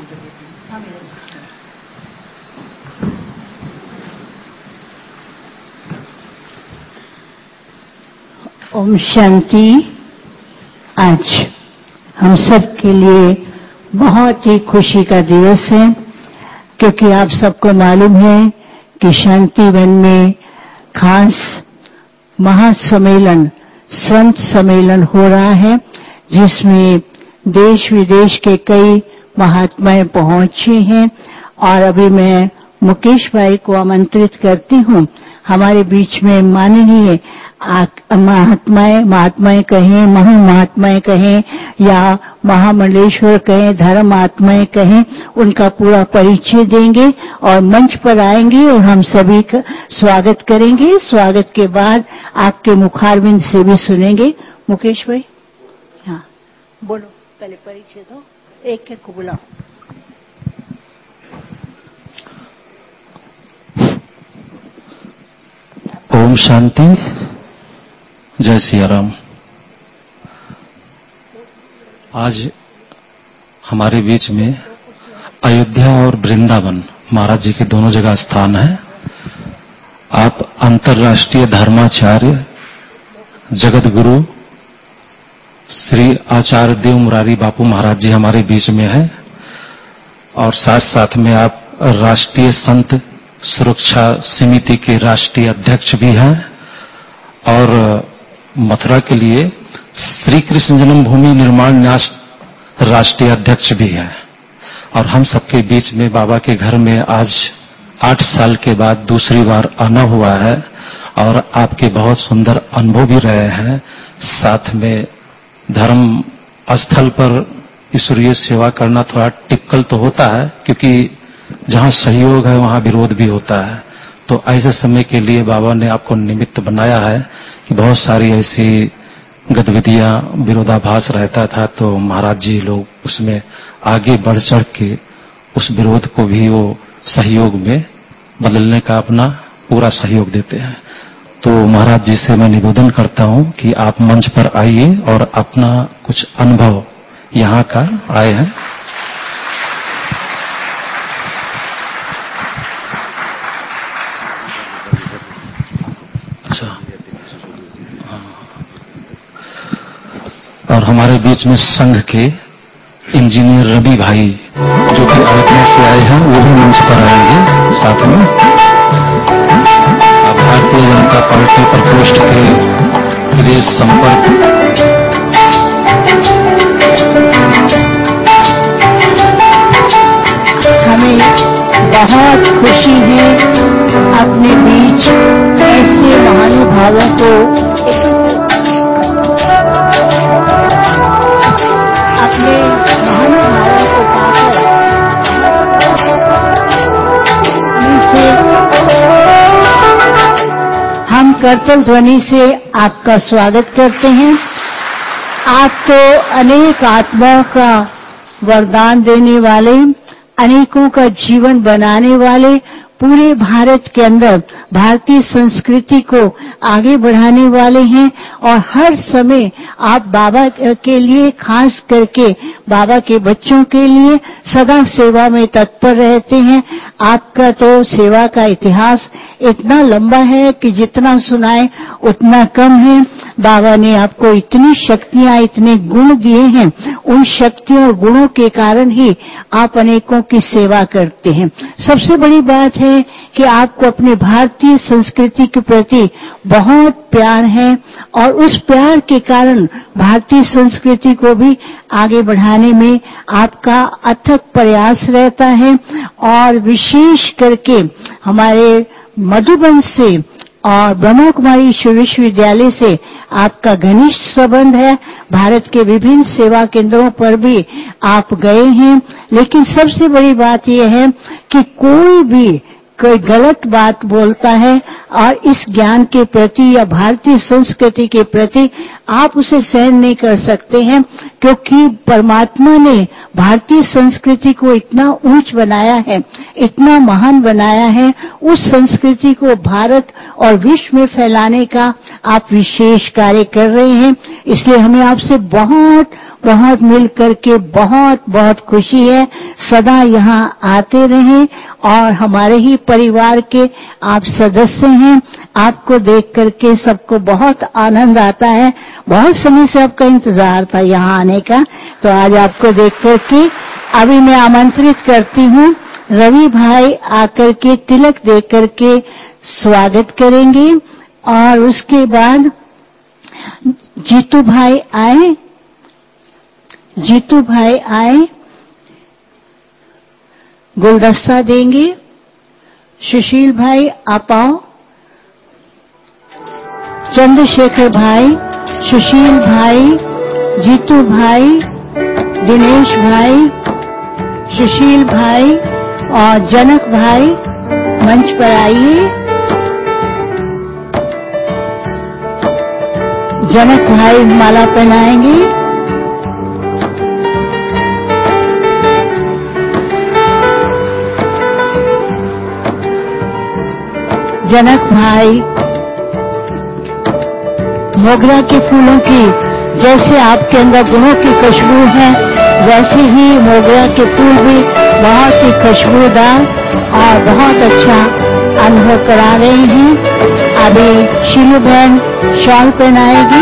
ओम शांति। आज हम सब के लिए बहुत ही खुशी का दिवस है, क्योंकि आप सबको मालूम है कि शांति वन में खास महासम्मेलन, संत सम्मेलन हो रहा है, जिसमें देश विदेश के कई महात्माएं पहुंचे हैं। और अभी मैं मुकेश भाई को आमंत्रित करती हूं। हमारे बीच में माननीय महात्माएं कहें, महामहात्माएं कहें या महामंडलेश्वर कहें, धर्म आत्माएं कहें, उनका पूरा परिचय देंगे और मंच पर आएंगे और हम सभी का स्वागत करेंगे। स्वागत के बाद आपके मुखारबिंद से भी सुनेंगे। मुकेश भाई, हाँ बोलो, पहले परिचय दो, एक एक को बुलाओ। ओम शांति, जय सिया राम। आज हमारे बीच में अयोध्या और वृंदावन महाराज जी के दोनों जगह स्थान है। आप अंतर्राष्ट्रीय धर्माचार्य जगत गुरु श्री आचार्य देव मुरारी बापू महाराज जी हमारे बीच में है, और साथ साथ में आप राष्ट्रीय संत सुरक्षा समिति के राष्ट्रीय अध्यक्ष भी हैं, और मथुरा के लिए श्री कृष्ण जन्मभूमि निर्माण न्यास राष्ट्रीय अध्यक्ष भी हैं। और हम सबके बीच में बाबा के घर में आज 8 साल के बाद दूसरी बार आना हुआ है, और आपके बहुत सुंदर अनुभव भी रहे हैं। साथ में धर्म स्थल पर ईश्वरीय सेवा करना थोड़ा टिपिकल तो होता है, क्योंकि जहां सहयोग है वहां विरोध भी होता है। तो ऐसे समय के लिए बाबा ने आपको निमित्त बनाया है कि बहुत सारी ऐसी गतिविधियां विरोधाभास रहता था, तो महाराज जी लोग उसमें आगे बढ़ चढ़ के उस विरोध को भी वो सहयोग में बदलने का अपना पूरा सहयोग देते हैं। तो महाराज जी से मैं निवेदन करता हूं कि आप मंच पर आइए और अपना कुछ अनुभव यहाँ का आए हैं। अच्छा, और हमारे बीच में संघ के इंजीनियर रवि भाई जो कि अयोध्या से आए हैं, वो भी मंच पर आएंगे साथ में। भारतीय जनता पार्टी प्रकोष्ठ के विदेश संपर्क हमें बहुत खुशी है अपने बीच ऐसे महानुभावों को पाकर हम करतल ध्वनि से आपका स्वागत करते हैं। आप तो अनेक आत्माओं का वरदान देने वाले, अनेकों का जीवन बनाने वाले, पूरे भारत के अंदर भारतीय संस्कृति को आगे बढ़ाने वाले हैं और हर समय आप बाबा के लिए, खास करके बाबा के बच्चों के लिए सदा सेवा में तत्पर रहते हैं। आपका तो सेवा का इतिहास इतना लंबा है कि जितना सुनाए उतना कम है। बाबा ने आपको इतनी शक्तियां, इतने गुण दिए हैं, उन शक्तियों और गुणों के कारण ही आप अनेकों की सेवा करते हैं। सबसे बड़ी बात है कि आपको अपने भारतीय संस्कृति के प्रति बहुत प्यार है और उस प्यार के कारण भारतीय संस्कृति को भी आगे बढ़ाने में आपका अथक प्रयास रहता है। और विशेष करके हमारे मधुबन से और ब्रह्मा कुमारी विश्वविद्यालय से आपका घनिष्ठ संबंध है। भारत के विभिन्न सेवा केंद्रों पर भी आप गए हैं, लेकिन सबसे बड़ी बात यह है कि कोई गलत बात बोलता है और इस ज्ञान के प्रति या भारतीय संस्कृति के प्रति आप उसे सहन नहीं कर सकते हैं, क्योंकि परमात्मा ने भारतीय संस्कृति को इतना ऊंच बनाया है, इतना महान बनाया है। उस संस्कृति को भारत और विश्व में फैलाने का आप विशेष कार्य कर रहे हैं। इसलिए हमें आपसे बहुत बहुत मिल करके बहुत बहुत खुशी है। सदा यहाँ आते रहें और हमारे ही परिवार के आप सदस्य हैं। आपको देख करके सबको बहुत आनंद आता है। बहुत समय से आपका इंतजार था यहाँ आने का, तो आज आपको देख करके अभी मैं आमंत्रित करती हूँ रवि भाई आकर के तिलक दे करके स्वागत करेंगे और उसके बाद जीतू भाई आए, गुलदस्ता देंगे। सुशील भाई आप आओ, चंद्रशेखर भाई, सुशील भाई, जीतू भाई, दिनेश भाई, सुशील भाई और जनक भाई मंच पर आइए। जनक भाई माला पहनाएंगे। जनक भाई मोगरा के फूलों की जैसे आपके अंदर गुणों की खुशबू है, वैसे ही मोगरा के फूल भी बहुत ही खुशबूदार और बहुत अच्छा अनुभव करा रहे हैं। अभी शीलू बहन शॉल पहनाएगी।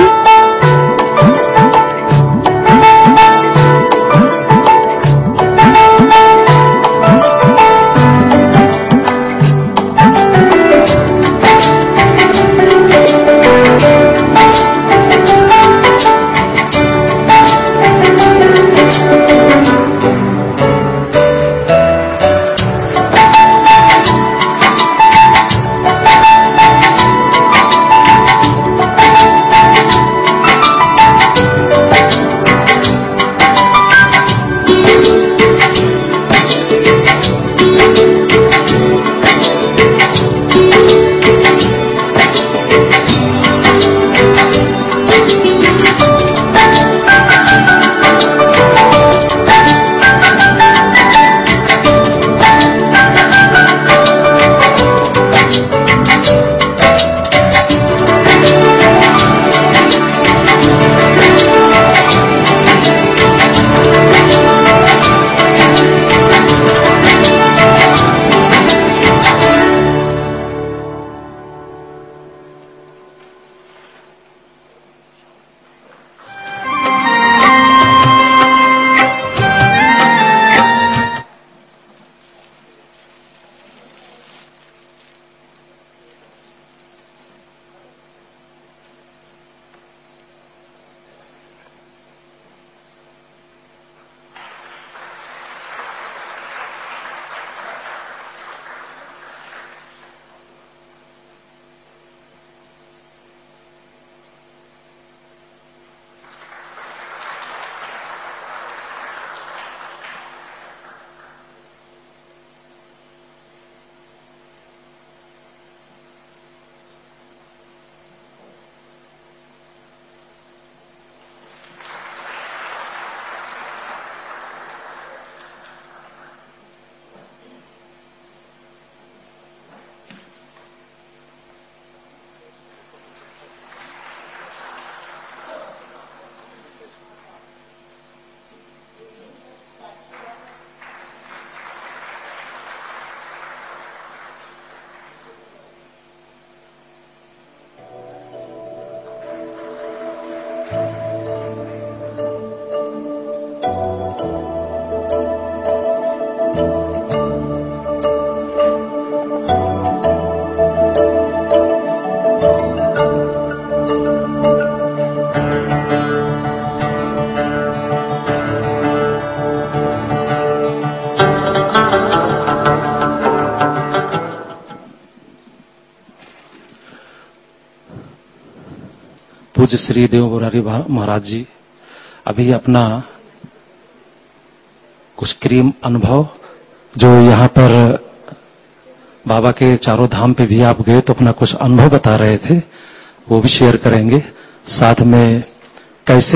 पूज्य श्री देव मुरारी महाराज जी अभी अपना कुछ क्रीम अनुभव जो यहाँ पर बाबा के चारों धाम पे भी आप गए तो अपना कुछ अनुभव बता रहे थे, वो भी शेयर करेंगे। साथ में कैसे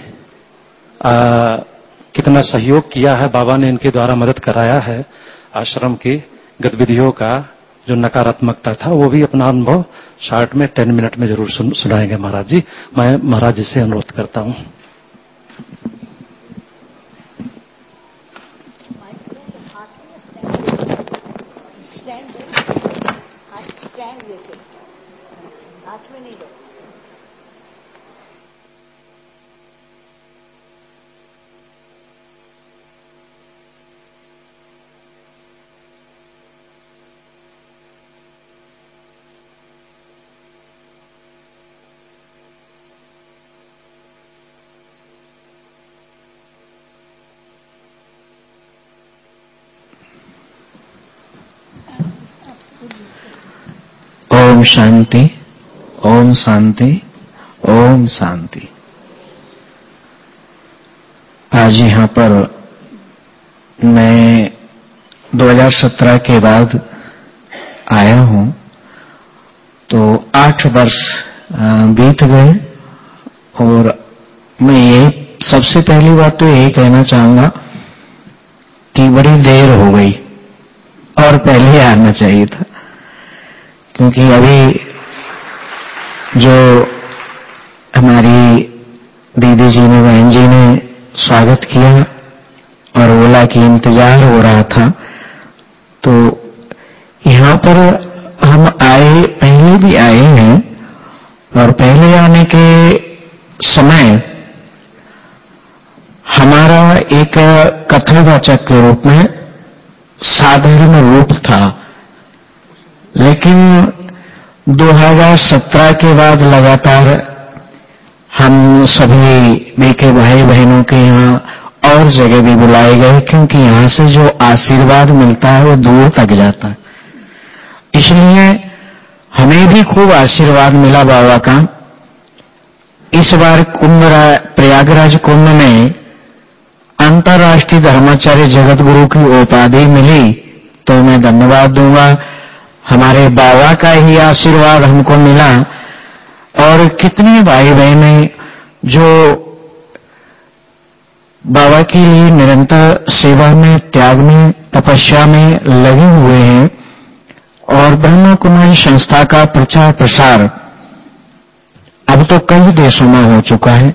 कितना सहयोग किया है बाबा ने, इनके द्वारा मदद कराया है आश्रम की गतिविधियों का, जो नकारात्मकता था वो भी अपना अनुभव शॉर्ट में 10 मिनट में जरूर सुनाएंगे महाराज जी। मैं महाराज जी से अनुरोध करता हूं। ओम शांति, ओम शांति, ओम शांति। आज यहाँ पर मैं 2017 के बाद आया हूँ, तो 8 वर्ष बीत गए। और मैं ये सबसे पहली बात तो यही कहना चाहूंगा कि बड़ी देर हो गई और पहले आना चाहिए था, क्योंकि अभी जो हमारी दीदी जी ने, बहन जी ने स्वागत किया और बोला कि इंतजार हो रहा था, तो यहाँ पर हम आए, पहले भी आए हैं। और पहले आने के समय हमारा एक कथावाचक के रूप में साधारण रूप था, लेकिन 2017 के बाद लगातार हम सभी बेके भाई बहनों के यहाँ और जगह भी बुलाए गए, क्योंकि यहाँ से जो आशीर्वाद मिलता है वो दूर तक जाता है। इसलिए हमें भी खूब आशीर्वाद मिला बाबा का। इस बार प्रयागराज कुंभ में अंतर्राष्ट्रीय धर्माचार्य जगत गुरु की उपाधि मिली, तो मैं धन्यवाद दूंगा। हमारे बाबा का ही आशीर्वाद हमको मिला। और कितनी भाई बहनें जो बाबा के लिए निरंतर सेवा में, त्याग में, तपस्या में लगे हुए हैं। और ब्रह्मा कुमारी संस्था का प्रचार प्रसार अब तो कई देशों में हो चुका है।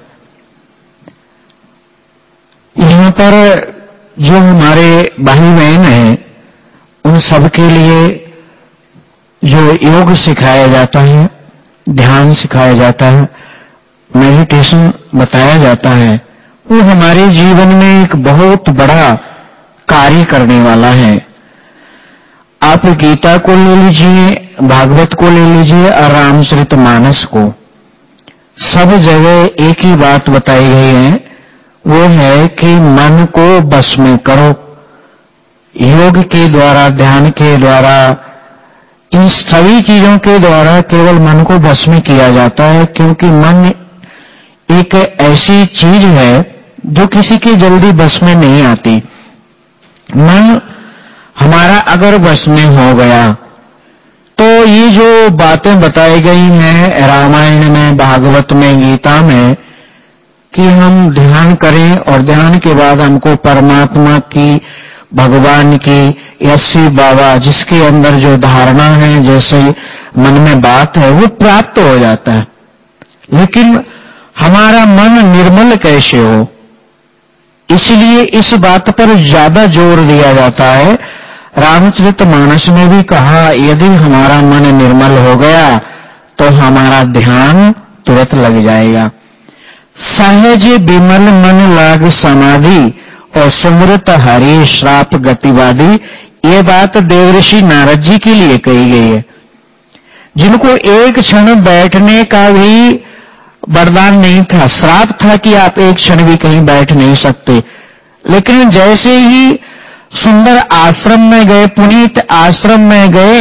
यहाँ पर जो हमारे भाई बहन हैं, उन सबके लिए जो योग सिखाया जाता है, ध्यान सिखाया जाता है, मेडिटेशन बताया जाता है, वो हमारे जीवन में एक बहुत बड़ा कार्य करने वाला है। आप गीता को ले लीजिए, भागवत को ले लीजिए और रामचरितमानस को, सब जगह एक ही बात बताई गई है, वो है कि मन को बस में करो। योग के द्वारा, ध्यान के द्वारा, इन सभी चीजों के द्वारा केवल मन को बस में किया जाता है, क्योंकि मन एक ऐसी चीज है जो किसी के जल्दी बस में नहीं आती। मन हमारा अगर बस में हो गया तो ये जो बातें बताई गई हैं रामायण में, भागवत में, गीता में, कि हम ध्यान करें और ध्यान के बाद हमको परमात्मा की, भगवान की, या शिव बाबा, जिसके अंदर जो धारणा है, जैसे मन में बात है, वो प्राप्त हो जाता है। लेकिन हमारा मन निर्मल कैसे हो, इसलिए इस बात पर ज्यादा जोर दिया जाता है। रामचरितमानस में भी कहा, यदि हमारा मन निर्मल हो गया तो हमारा ध्यान तुरंत लग जाएगा। सहज विमल मन लाग समाधि और सुमृत हरि श्राप गतिवादी, ये बात देवऋषि नारद जी के लिए कही गई है, जिनको एक क्षण बैठने का भी वरदान नहीं था, श्राप था कि आप एक क्षण भी कहीं बैठ नहीं सकते। लेकिन जैसे ही सुंदर आश्रम में गए, पुनीत आश्रम में गए,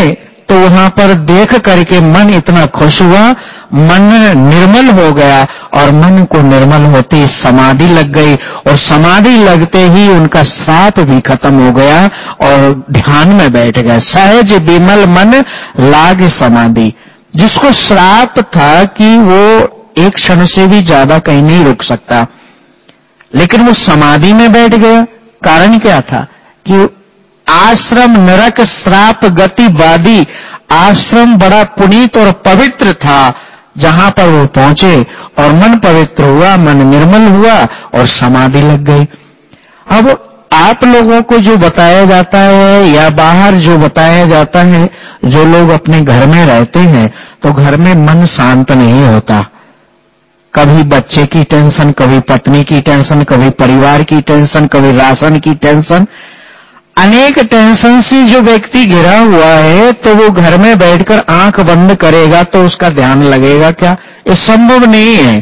तो वहां पर देख करके मन इतना खुश हुआ, मन निर्मल हो गया और मन को निर्मल होते समाधि लग गई और समाधि लगते ही उनका श्राप भी खत्म हो गया और ध्यान में बैठ गए। सहज विमल मन लाग समाधि। जिसको श्राप था कि वो एक क्षण से भी ज्यादा कहीं नहीं रुक सकता, लेकिन वो समाधि में बैठ गया। कारण क्या था कि आश्रम नरक श्राप गतिवादी, आश्रम बड़ा पुनीत और पवित्र था जहां पर वो पहुंचे और मन पवित्र हुआ, मन निर्मल हुआ और समाधि लग गई। अब आप लोगों को जो बताया जाता है या बाहर जो बताया जाता है, जो लोग अपने घर में रहते हैं तो घर में मन शांत नहीं होता। कभी बच्चे की टेंशन, कभी पत्नी की टेंशन, कभी परिवार की टेंशन, कभी राशन की टेंशन, अनेक टेंशन से जो व्यक्ति घिरा हुआ है तो वो घर में बैठकर आंख बंद करेगा तो उसका ध्यान लगेगा क्या? ये संभव नहीं है।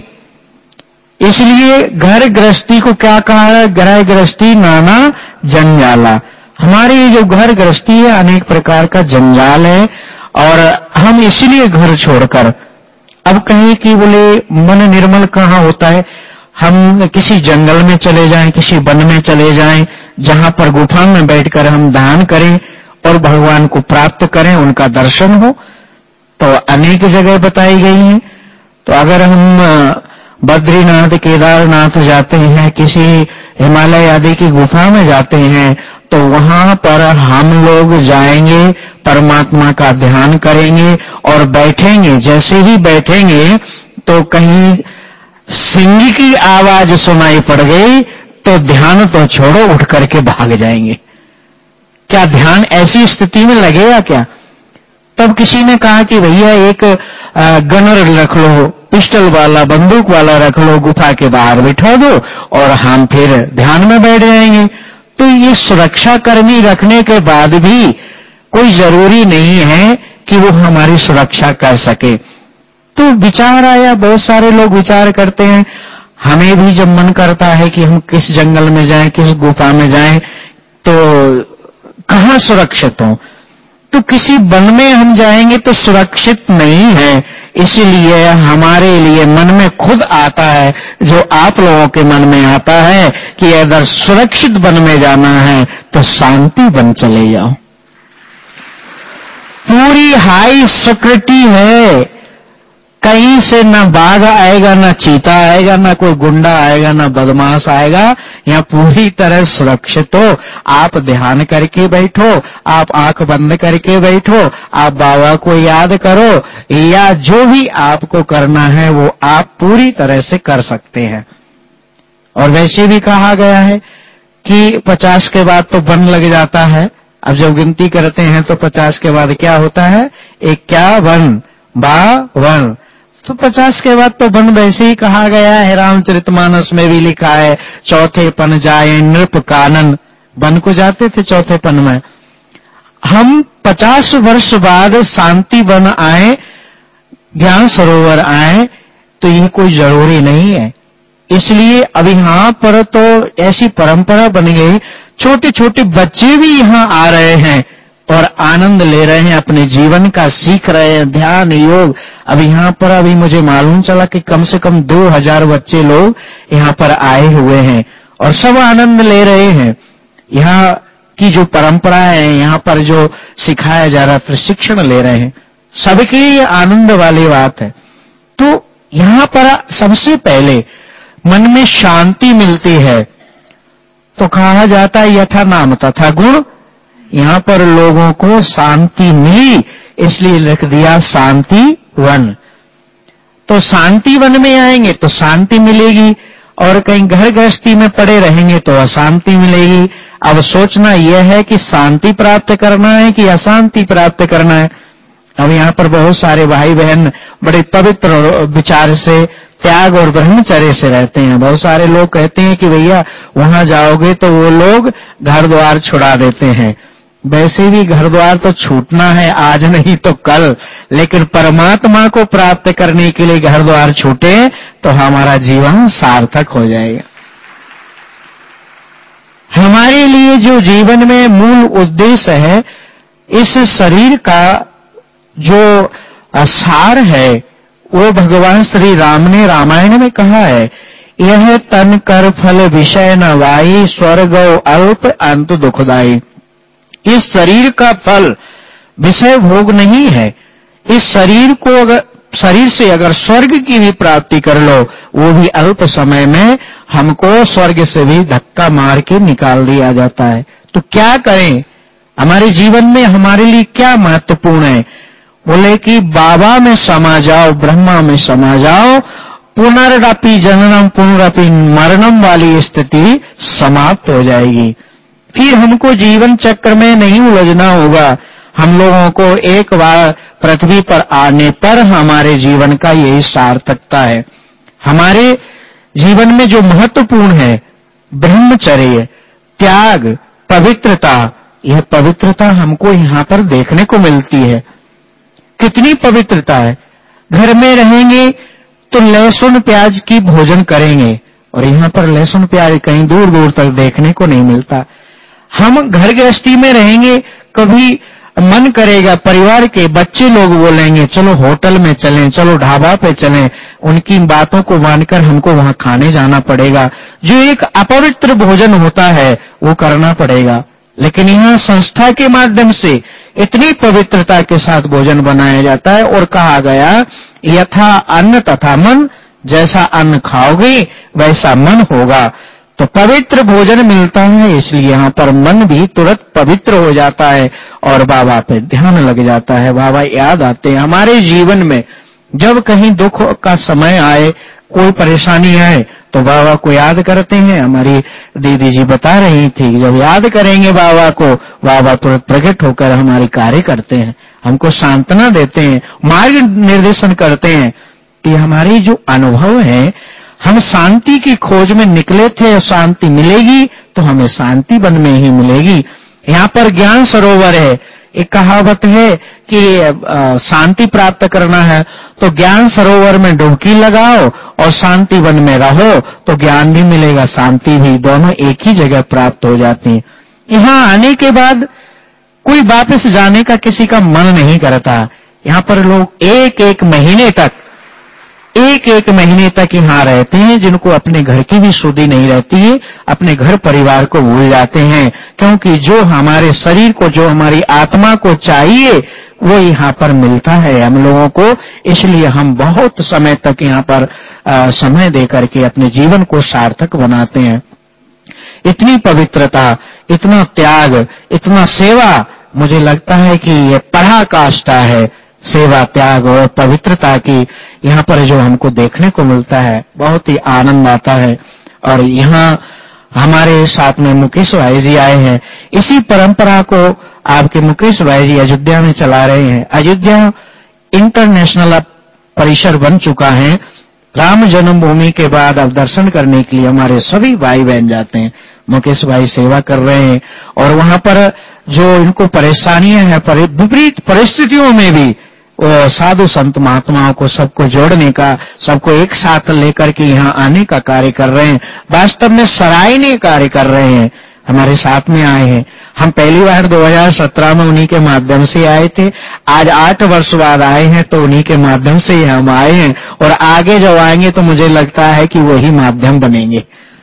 इसलिए घर गृहस्थी को क्या कहा है? घर गृहस्थी नाना जंजाला। हमारी जो घर गृहस्थी है अनेक प्रकार का जंजाल है और हम इसलिए घर छोड़कर अब कहीं कि बोले मन निर्मल कहाँ होता है? हम किसी जंगल में चले जाएं, किसी वन में चले जाएं, जहां पर गुफा में बैठकर हम ध्यान करें और भगवान को प्राप्त करें, उनका दर्शन हो। तो अनेक जगह बताई गई हैं। तो अगर हम बद्रीनाथ, केदारनाथ जाते हैं, किसी हिमालय आदि की गुफा में जाते हैं, तो वहां पर हम लोग जाएंगे, परमात्मा का ध्यान करेंगे और बैठेंगे। जैसे ही बैठेंगे तो कहीं सिंह की आवाज सुनाई पड़ गई तो ध्यान तो छोड़ो, उठ करके भाग जाएंगे। क्या ध्यान ऐसी स्थिति में लगेगा क्या? तब किसी ने कहा कि भैया एक गनर रख लो, पिस्टल वाला, बंदूक वाला रख लो, गुफा के बाहर बिठा दो और हम फिर ध्यान में बैठ जाएंगे। तो ये सुरक्षा कर्मी रखने के बाद भी कोई जरूरी नहीं है कि वो हमारी सुरक्षा कर सके। तो विचार आया, बहुत सारे लोग विचार करते हैं। हमें भी जब मन करता है कि हम किस जंगल में जाएं, किस गुफा में जाएं, तो कहां सुरक्षित हो? तो किसी वन में हम जाएंगे तो सुरक्षित नहीं है। इसलिए हमारे लिए मन में खुद आता है, जो आप लोगों के मन में आता है कि अगर सुरक्षित वन में जाना है तो शांति वन चले जाओ। पूरी हाई सिक्योरिटी है, कहीं से ना बाघ आएगा, ना चीता आएगा, ना कोई गुंडा आएगा, ना बदमाश आएगा। यहाँ पूरी तरह सुरक्षित हो। आप ध्यान करके बैठो, आप आंख बंद करके बैठो, आप बाबा को याद करो, या जो भी आपको करना है वो आप पूरी तरह से कर सकते हैं। और वैसे भी कहा गया है कि 50 के बाद तो वन लग जाता है। अब जब गिनती करते हैं तो 50 के बाद क्या होता है? 51, 52। तो 50 के बाद तो वन वैसे ही कहा गया है। रामचरितमानस में भी लिखा है, चौथे पन जाए नृप कानन। वन को जाते थे चौथे पन में। हम 50 वर्ष बाद शांति वन आए, ज्ञान सरोवर आए, तो ये कोई जरूरी नहीं है। इसलिए अब यहाँ पर तो ऐसी परंपरा बन गई, छोटे छोटे बच्चे भी यहाँ आ रहे हैं और आनंद ले रहे हैं, अपने जीवन का सीख रहे हैं, ध्यान योग। अब यहाँ पर अभी मुझे मालूम चला कि कम से कम 2000 बच्चे लोग यहाँ पर आए हुए हैं और सब आनंद ले रहे हैं। यहाँ की जो परंपरा है, यहाँ पर जो सिखाया जा रहा है, प्रशिक्षण ले रहे हैं, सबके लिए आनंद वाली बात है। तो यहाँ पर सबसे पहले मन में शांति मिलती है। तो कहा जाता है यथा नाम तथा गुण। यहाँ पर लोगों को शांति मिली, इसलिए लिख दिया शांति वन। तो शांति वन में आएंगे तो शांति मिलेगी, और कहीं घर गृहस्थी में पड़े रहेंगे तो अशांति मिलेगी। अब सोचना यह है कि शांति प्राप्त करना है कि अशांति प्राप्त करना है। अब यहाँ पर बहुत सारे भाई बहन बड़े पवित्र विचार से, त्याग और ब्रह्मचर्य से रहते हैं। बहुत सारे लोग कहते हैं कि भैया वहां जाओगे तो वो लोग घर द्वार छुड़ा देते हैं। वैसे भी घर द्वार तो छूटना है, आज नहीं तो कल, लेकिन परमात्मा को प्राप्त करने के लिए घर द्वार छूटे तो हमारा जीवन सार्थक हो जाएगा। हमारे लिए जो जीवन में मूल उद्देश्य है, इस शरीर का जो सार है वो भगवान श्री राम ने रामायण में कहा है, यह तन कर फल विषय न वाई, स्वर्ग अल्प अंत दुखदाई। इस शरीर का फल विषय भोग नहीं है। इस शरीर से अगर स्वर्ग की भी प्राप्ति कर लो, वो भी अल्प समय में हमको स्वर्ग से भी धक्का मार के निकाल दिया जाता है। तो क्या करें, हमारे जीवन में हमारे लिए क्या महत्वपूर्ण है? बोले कि बाबा में समा जाओ, ब्रह्मा में समा जाओ, पुनरअपि जननम पुनरअपि मरणम वाली स्थिति समाप्त हो जाएगी। फिर हमको जीवन चक्र में नहीं उलझना होगा। हम लोगों को एक बार पृथ्वी पर आने पर हमारे जीवन का यही सार्थकता है। हमारे जीवन में जो महत्वपूर्ण है, ब्रह्मचर्य, त्याग, पवित्रता, यह पवित्रता हमको यहाँ पर देखने को मिलती है। कितनी पवित्रता है। घर में रहेंगे तो लहसुन प्याज की भोजन करेंगे, और यहाँ पर लहसुन प्याज कहीं दूर दूर तक देखने को नहीं मिलता। हम घर गृहस्थी में रहेंगे, कभी मन करेगा, परिवार के बच्चे लोग बोलेंगे चलो होटल में चलें, चलो ढाबा पे चलें, उनकी बातों को मानकर हमको वहां खाने जाना पड़ेगा। जो एक अपवित्र भोजन होता है वो करना पड़ेगा। लेकिन यहाँ संस्था के माध्यम से इतनी पवित्रता के साथ भोजन बनाया जाता है, और कहा गया यथा अन्न तथा मन, जैसा अन्न खाओगे वैसा मन होगा। तो पवित्र भोजन मिलता है, इसलिए यहाँ पर मन भी तुरंत पवित्र हो जाता है और बाबा पे ध्यान लग जाता है। बाबा याद आते हैं हमारे जीवन में। जब कहीं दुख का समय आए, कोई परेशानी आए, तो बाबा को याद करते हैं। हमारी दीदी जी बता रही थी, जब याद करेंगे बाबा को, बाबा तुरंत प्रकट होकर हमारी कार्य करते हैं, हमको सांत्वना देते हैं, मार्ग निर्देशन करते हैं। कि हमारी जो अनुभव है, हम शांति की खोज में निकले थे, और शांति मिलेगी तो हमें शांति वन में ही मिलेगी। यहाँ पर ज्ञान सरोवर है। एक कहावत है कि शांति प्राप्त करना है तो ज्ञान सरोवर में डुबकी लगाओ, और शांति वन में रहो तो ज्ञान भी मिलेगा, शांति भी, दोनों एक ही जगह प्राप्त हो जाती है। यहाँ आने के बाद कोई वापस जाने का किसी का मन नहीं करता। यहाँ पर लोग एक एक महीने तक यहाँ रहते हैं, जिनको अपने घर की भी सुधि नहीं रहती है, अपने घर परिवार को भूल जाते हैं। क्योंकि जो हमारे शरीर को, जो हमारी आत्मा को चाहिए, वो यहाँ पर मिलता है हम लोगों को। इसलिए हम बहुत समय तक यहाँ पर समय देकर के अपने जीवन को सार्थक बनाते हैं। इतनी पवित्रता, इतना त्याग, इतना सेवा, मुझे लगता है कि ये पराकाष्ठा है सेवा, त्याग और पवित्रता की। यहाँ पर जो हमको देखने को मिलता है, बहुत ही आनंद आता है। और यहाँ हमारे साथ में मुकेश भाई जी आए हैं। इसी परंपरा को आपके मुकेश भाई जी अयोध्या में चला रहे हैं। अयोध्या इंटरनेशनल परिसर बन चुका है। राम जन्मभूमि के बाद अब दर्शन करने के लिए हमारे सभी भाई बहन जाते हैं। मुकेश भाई सेवा कर रहे हैं, और वहां पर जो इनको परेशानियां हैं, विपरीत परिस्थितियों में भी वो साधु संत महात्माओं को, सबको जोड़ने का, सबको एक साथ लेकर के यहाँ आने का कार्य कर रहे हैं। वास्तव में सराहनीय कार्य कर रहे हैं। हमारे साथ में आए हैं। हम पहली बार 2017 में उन्हीं के माध्यम से आए थे। आज 8 वर्ष बाद आए हैं, तो उन्हीं के माध्यम से हम आए हैं, और आगे जब आएंगे तो मुझे लगता है कि वही माध्यम बनेंगे।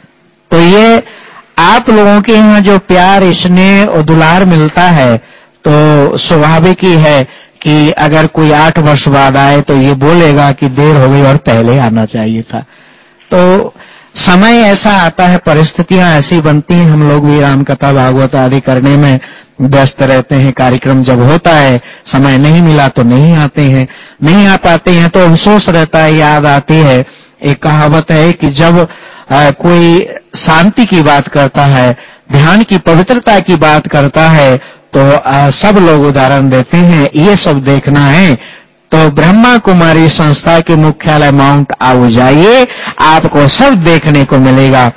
तो ये आप लोगों के यहाँ जो प्यार, स्नेह और दुलार मिलता है, तो स्वाभाविक ही है कि अगर कोई 8 वर्ष बाद आए तो ये बोलेगा कि देर हो गई और पहले आना चाहिए था। तो समय ऐसा आता है, परिस्थितियां ऐसी बनती हैं। हम लोग भी राम कथा भागवत आदि करने में व्यस्त रहते हैं। कार्यक्रम जब होता है, समय नहीं मिला तो नहीं आते हैं, नहीं आ पाते हैं तो अफसोस रहता है, याद आती है। एक कहावत है कि जब कोई शांति की बात करता है, ध्यान की पवित्रता की बात करता है, तो सब लोग उदाहरण देते हैं, ये सब देखना है तो ब्रह्मा कुमारी संस्था के मुख्यालय माउंट आबू जाइए, आपको सब देखने को मिलेगा।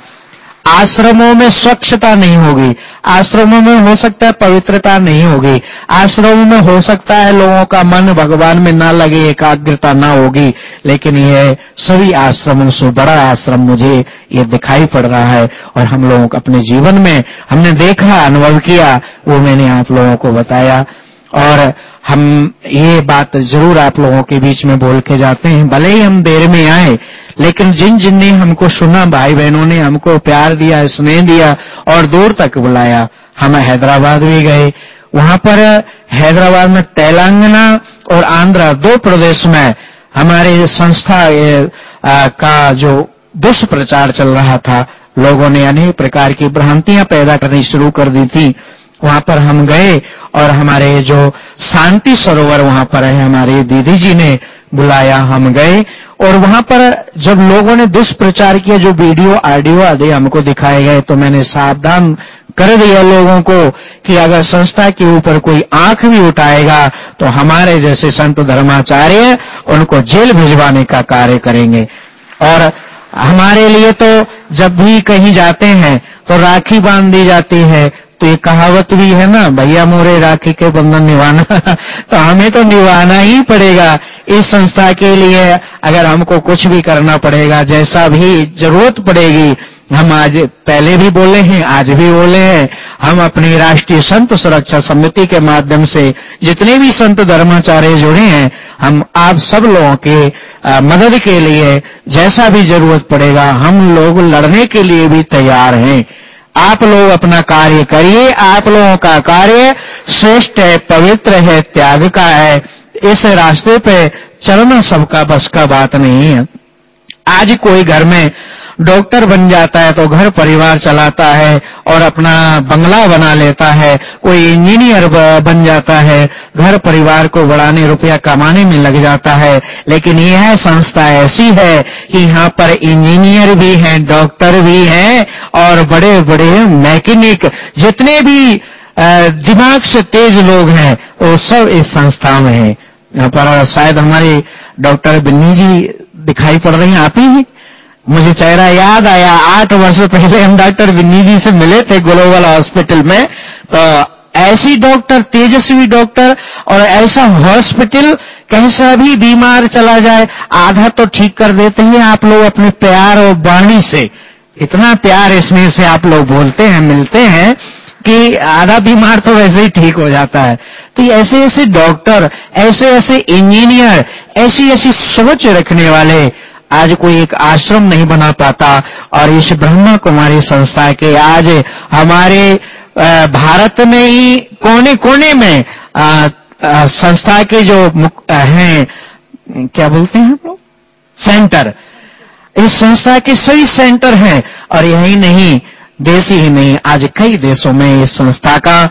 आश्रमों में स्वच्छता नहीं होगी, आश्रमों में हो सकता है पवित्रता नहीं होगी, आश्रमों में हो सकता है लोगों का मन भगवान में ना लगे, एकाग्रता ना होगी। लेकिन यह सभी आश्रमों से बड़ा आश्रम मुझे ये दिखाई पड़ रहा है, और हम लोगों को अपने जीवन में हमने देखा, अनुभव किया, वो मैंने आप लोगों को बताया। और हम ये बात जरूर आप लोगों के बीच में बोल के जाते हैं, भले ही हम देर में आए, लेकिन जिन जिन ने हमको सुना, भाई बहनों ने हमको प्यार दिया, स्नेह दिया और दूर तक बुलाया। हम हैदराबाद भी गए, वहां पर हैदराबाद में तेलंगाना और आंध्र 2 प्रदेश में हमारे संस्था का जो दुष्प्रचार चल रहा था, लोगों ने अनेक प्रकार की भ्रांतियां पैदा करनी शुरू कर दी थी। वहां पर हम गए और हमारे जो शांति सरोवर वहां पर है, हमारी दीदी जी ने बुलाया, हम गए और वहां पर जब लोगों ने दुष्प्रचार किया, जो वीडियो ऑडियो आदि हमको दिखाए गए, तो मैंने सावधान कर दिया लोगों को कि अगर संस्था के ऊपर कोई आंख भी उठाएगा तो हमारे जैसे संत धर्माचार्य उनको जेल भिजवाने का कार्य करेंगे। और हमारे लिए तो जब भी कहीं जाते हैं तो राखी बांध दी जाती है, तो ये कहावत भी है ना, भैया मोरे राखी के बंधन निभाना तो हमें तो निभाना ही पड़ेगा। इस संस्था के लिए अगर हमको कुछ भी करना पड़ेगा, जैसा भी जरूरत पड़ेगी, हम आज पहले भी बोले हैं, आज भी बोले हैं, हम अपनी राष्ट्रीय संत सुरक्षा समिति के माध्यम से जितने भी संत धर्माचार्य जुड़े हैं, हम आप सब लोगों के मदद के लिए जैसा भी जरूरत पड़ेगा, हम लोग लड़ने के लिए भी तैयार हैं। आप लोग अपना कार्य करिए, आप लोगों का कार्य श्रेष्ठ है, पवित्र है, त्याग का है। इस रास्ते पे चलना सबका बस का बात नहीं है। आज कोई घर में डॉक्टर बन जाता है तो घर परिवार चलाता है और अपना बंगला बना लेता है, कोई इंजीनियर बन जाता है, घर परिवार को बढ़ाने, रुपया कमाने में लग जाता है। लेकिन यह संस्था ऐसी है कि यहाँ पर इंजीनियर भी हैं, डॉक्टर भी हैं और बड़े बड़े मैकेनिक, जितने भी दिमाग से तेज लोग हैं वो सब इस संस्था में है। यहाँ पर शायद हमारी डॉक्टर बिन्नी जी दिखाई पड़ रही हैं, आप ही हैं। मुझे चेहरा याद आया, 8 वर्ष पहले हम डॉक्टर बिन्नी जी से मिले थे ग्लोबल हॉस्पिटल में। तो ऐसी डॉक्टर, तेजस्वी डॉक्टर, और ऐसा हॉस्पिटल, कैसा भी बीमार चला जाए आधा तो ठीक कर देते हैं आप लोग अपने प्यार और वाणी से। इतना प्यार स्नेह से आप लोग बोलते हैं, मिलते हैं कि आधा बीमार तो वैसे ही ठीक हो जाता है। तो ऐसे ऐसे डॉक्टर, ऐसे ऐसे इंजीनियर, ऐसी ऐसी सोच रखने वाले आज कोई एक आश्रम नहीं बना पाता। और इस ब्रह्मा कुमारी संस्था के आज हमारे भारत में ही कोने कोने में संस्था के जो हैं, क्या बोलते हैं आप लोग, सेंटर, इस संस्था के सही सेंटर हैं। और यही नहीं, देश ही नहीं, आज कई देशों में इस संस्था का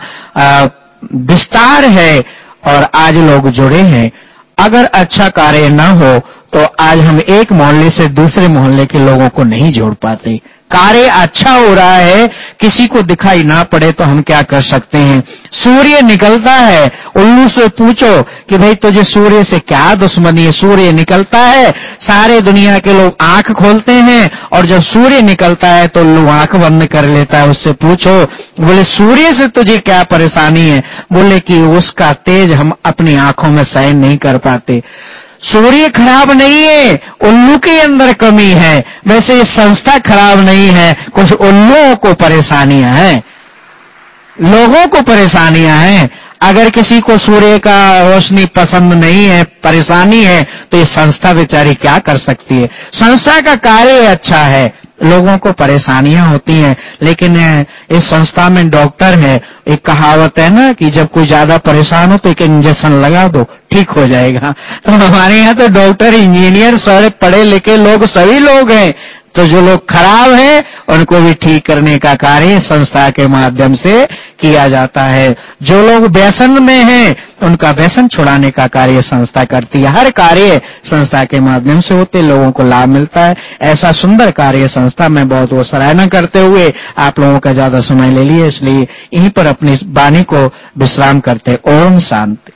विस्तार है और आज लोग जुड़े हैं। अगर अच्छा कार्य न हो तो आज हम एक मोहल्ले से दूसरे मोहल्ले के लोगों को नहीं जोड़ पाते। कार्य अच्छा हो रहा है, किसी को दिखाई ना पड़े तो हम क्या कर सकते हैं। सूर्य निकलता है, उल्लू से पूछो कि भाई तुझे सूर्य से क्या दुश्मनी है। सूर्य निकलता है, सारे दुनिया के लोग आंख खोलते हैं, और जब सूर्य निकलता है तो उल्लू आंख बंद कर लेता है। उससे पूछो, बोले सूर्य से तुझे क्या परेशानी है? बोले कि उसका तेज हम अपनी आंखों में सहन नहीं कर पाते। सूर्य खराब नहीं है, उल्लू के अंदर कमी है। वैसे ये संस्था खराब नहीं है, कुछ उल्लुओं को परेशानियां हैं, लोगों को परेशानियां हैं। अगर किसी को सूर्य का रोशनी पसंद नहीं है, परेशानी है, तो ये संस्था बेचारी क्या कर सकती है। संस्था का कार्य अच्छा है, लोगों को परेशानियां होती हैं, लेकिन इस संस्था में डॉक्टर है। एक कहावत है ना कि जब कोई ज्यादा परेशान हो तो एक इंजेक्शन लगा दो, ठीक हो जाएगा। तो हमारे यहाँ तो डॉक्टर, इंजीनियर, सारे पढ़े लिखे लोग, सभी लोग हैं। तो जो लोग खराब हैं उनको भी ठीक करने का कार्य संस्था के माध्यम से किया जाता है। जो लोग व्यसन में हैं उनका व्यसन छुड़ाने का कार्य संस्था करती है। हर कार्य संस्था के माध्यम से होते, लोगों को लाभ मिलता है। ऐसा सुंदर कार्य संस्था में बहुत वो सराहना करते हुए आप लोगों का ज्यादा समय ले लिए, इसलिए यहीं पर अपनी वाणी को विश्राम करते। ओम शांति।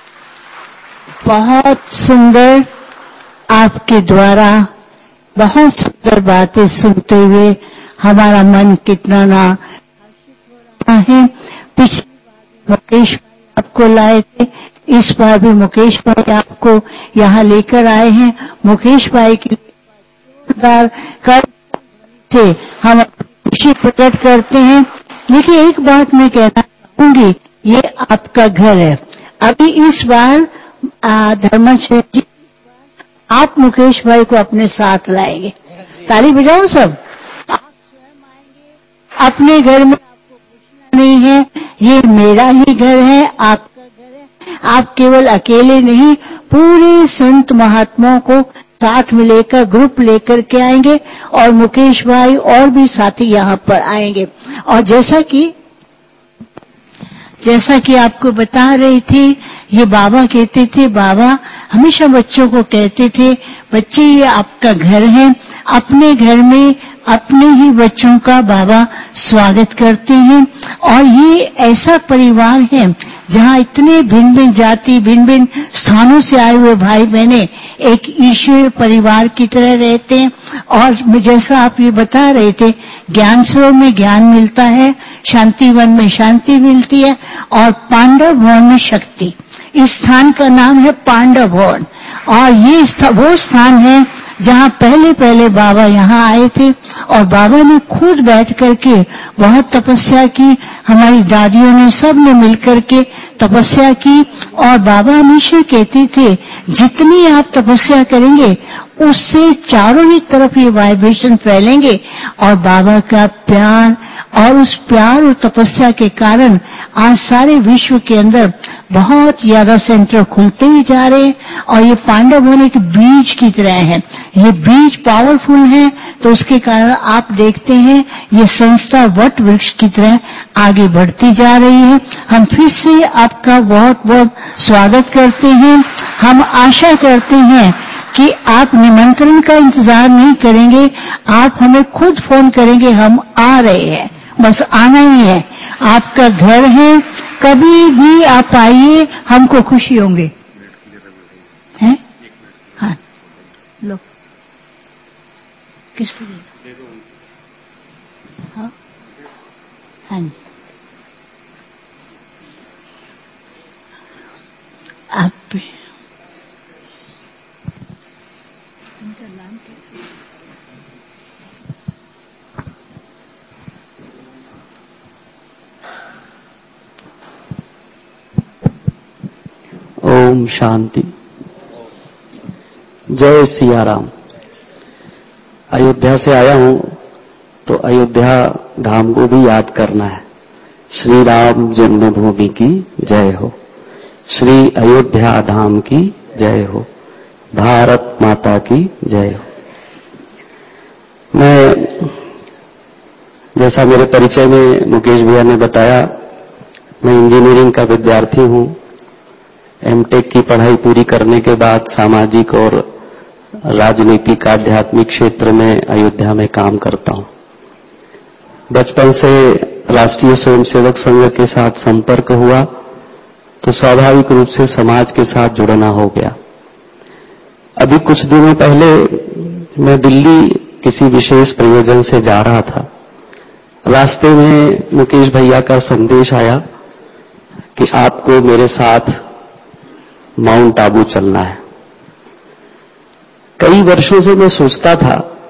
बहुत सुंदर, आपके द्वारा बहुत सुंदर बातें सुनते हुए हमारा मन कितना ना हर्षित हो रहा है। पिछली बार मुकेश भाई आपको लाए थे, इस बार भी मुकेश भाई आपको यहाँ लेकर आए हैं। मुकेश भाई की जोरदार कर से हम खुशी प्रकट करते हैं। लेकिन एक बात मैं कहना चाहूंगी, ये आपका घर है, अभी इस बार धर्माचार्य जी आप मुकेश भाई को अपने साथ लाएंगे। ताली बजाओ सब। आप स्वयं आएंगे अपने घर में, आपको पूछना नहीं है, ये मेरा ही घर है, आपका घर है। आप केवल अकेले नहीं, पूरे संत महात्माओं को साथ में लेकर, ग्रुप लेकर के आएंगे और मुकेश भाई और भी साथी यहाँ पर आएंगे। और जैसा कि आपको बता रही थी, ये बाबा कहते थे, बाबा हमेशा बच्चों को कहते थे, बच्चे ये आपका घर है, अपने घर में अपने ही बच्चों का बाबा स्वागत करते हैं। और ये ऐसा परिवार है जहाँ इतने भिन्न भिन्न जाति, भिन्न भिन्न स्थानों से आए हुए भाई बहने एक ईश्वर परिवार की तरह रहते हैं। और जैसा आप ये बता रहे थे, ज्ञान सरोवर में ज्ञान मिलता है, शांतिवन में शांति मिलती है और पांडव भवन में शक्ति। इस स्थान का नाम है पांडव भवन और ये वो स्थान है जहाँ पहले बाबा यहाँ आए थे और बाबा ने खुद बैठ करके बहुत तपस्या की। हमारी दादियों ने, सब ने मिलकर के तपस्या की और बाबा हमेशा कहते थे, जितनी आप तपस्या करेंगे उससे चारों ही तरफ ये वाइब्रेशन फैलेंगे और बाबा का प्यार और उस प्यार और तपस्या के कारण आज सारे विश्व के अंदर बहुत ज्यादा सेंटर खुलते ही जा रहे हैं। और ये पांडव भवन एक बीज की तरह है, ये बीज पावरफुल है, तो उसके कारण आप देखते हैं ये संस्था वट वृक्ष की तरह आगे बढ़ती जा रही है। हम फिर से आपका बहुत बहुत स्वागत करते हैं। हम आशा करते हैं कि आप निमंत्रण का इंतजार नहीं करेंगे, आप हमें खुद फोन करेंगे, हम आ रहे हैं, बस आना ही है। आपका घर है, कभी भी आप आइए, हमको खुशी होंगे। हैं? हाँ, लो किसको दे दो? हाँ हाँ जी, आप उनका नाम क्या? ओम शांति। जय सिया राम। अयोध्या से आया हूं तो अयोध्या धाम को भी याद करना है। श्री राम जन्मभूमि की जय हो, श्री अयोध्या धाम की जय हो, भारत माता की जय हो। मैं, जैसा मेरे परिचय में मुकेश भैया ने बताया, मैं इंजीनियरिंग का विद्यार्थी हूं। एमटेक की पढ़ाई पूरी करने के बाद सामाजिक और राजनीतिक आध्यात्मिक क्षेत्र में अयोध्या में काम करता हूं। बचपन से राष्ट्रीय स्वयंसेवक संघ के साथ संपर्क हुआ तो स्वाभाविक रूप से समाज के साथ जुड़ना हो गया। अभी कुछ दिनों पहले मैं दिल्ली किसी विशेष प्रयोजन से जा रहा था। रास्ते में मुकेश भैया का संदेश आया कि आपको मेरे साथ माउंट आबू चलना है। कई वर्षों से मैं सोचता था,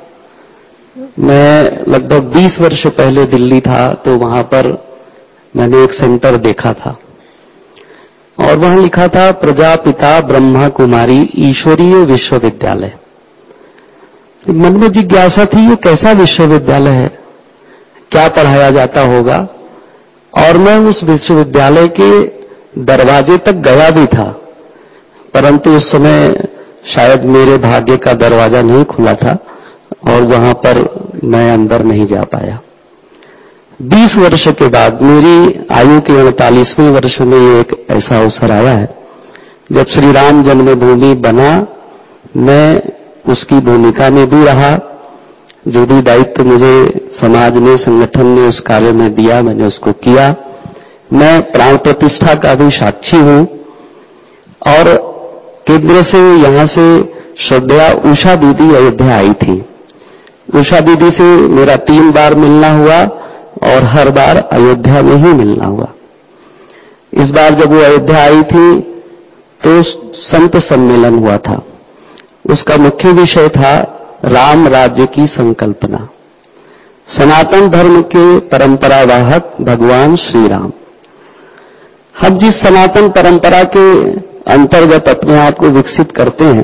मैं लगभग 20 वर्ष पहले दिल्ली था तो वहां पर मैंने एक सेंटर देखा था और वहां लिखा था प्रजापिता ब्रह्मा कुमारी ईश्वरीय विश्वविद्यालय। मन में जिज्ञासा थी, ये कैसा विश्वविद्यालय है, क्या पढ़ाया जाता होगा। और मैं उस विश्वविद्यालय के दरवाजे तक गया भी था, परंतु उस समय शायद मेरे भाग्य का दरवाजा नहीं खुला था और वहां पर मैं अंदर नहीं जा पाया। 20 वर्ष के बाद मेरी आयु के 48वें वर्ष में एक ऐसा अवसर आया है जब श्री राम जन्मभूमि बना। मैं उसकी भूमिका में भी रहा, जो भी दायित्व मुझे समाज ने, संगठन ने उस कार्य में दिया, मैंने उसको किया। मैं प्राण प्रतिष्ठा का भी साक्षी हूं। और केंद्र से, यहां से श्रद्धेया उषा दीदी अयोध्या आई थी। उषा दीदी से मेरा 3 बार मिलना हुआ और हर बार अयोध्या में ही मिलना हुआ। इस बार जब वो अयोध्या आई थी तो संत सम्मेलन हुआ था। उसका मुख्य विषय था राम राज्य की संकल्पना, सनातन धर्म के परंपरावाहक भगवान श्री राम। हम जिस सनातन परंपरा के अंतर्गत अपने आप को विकसित करते हैं,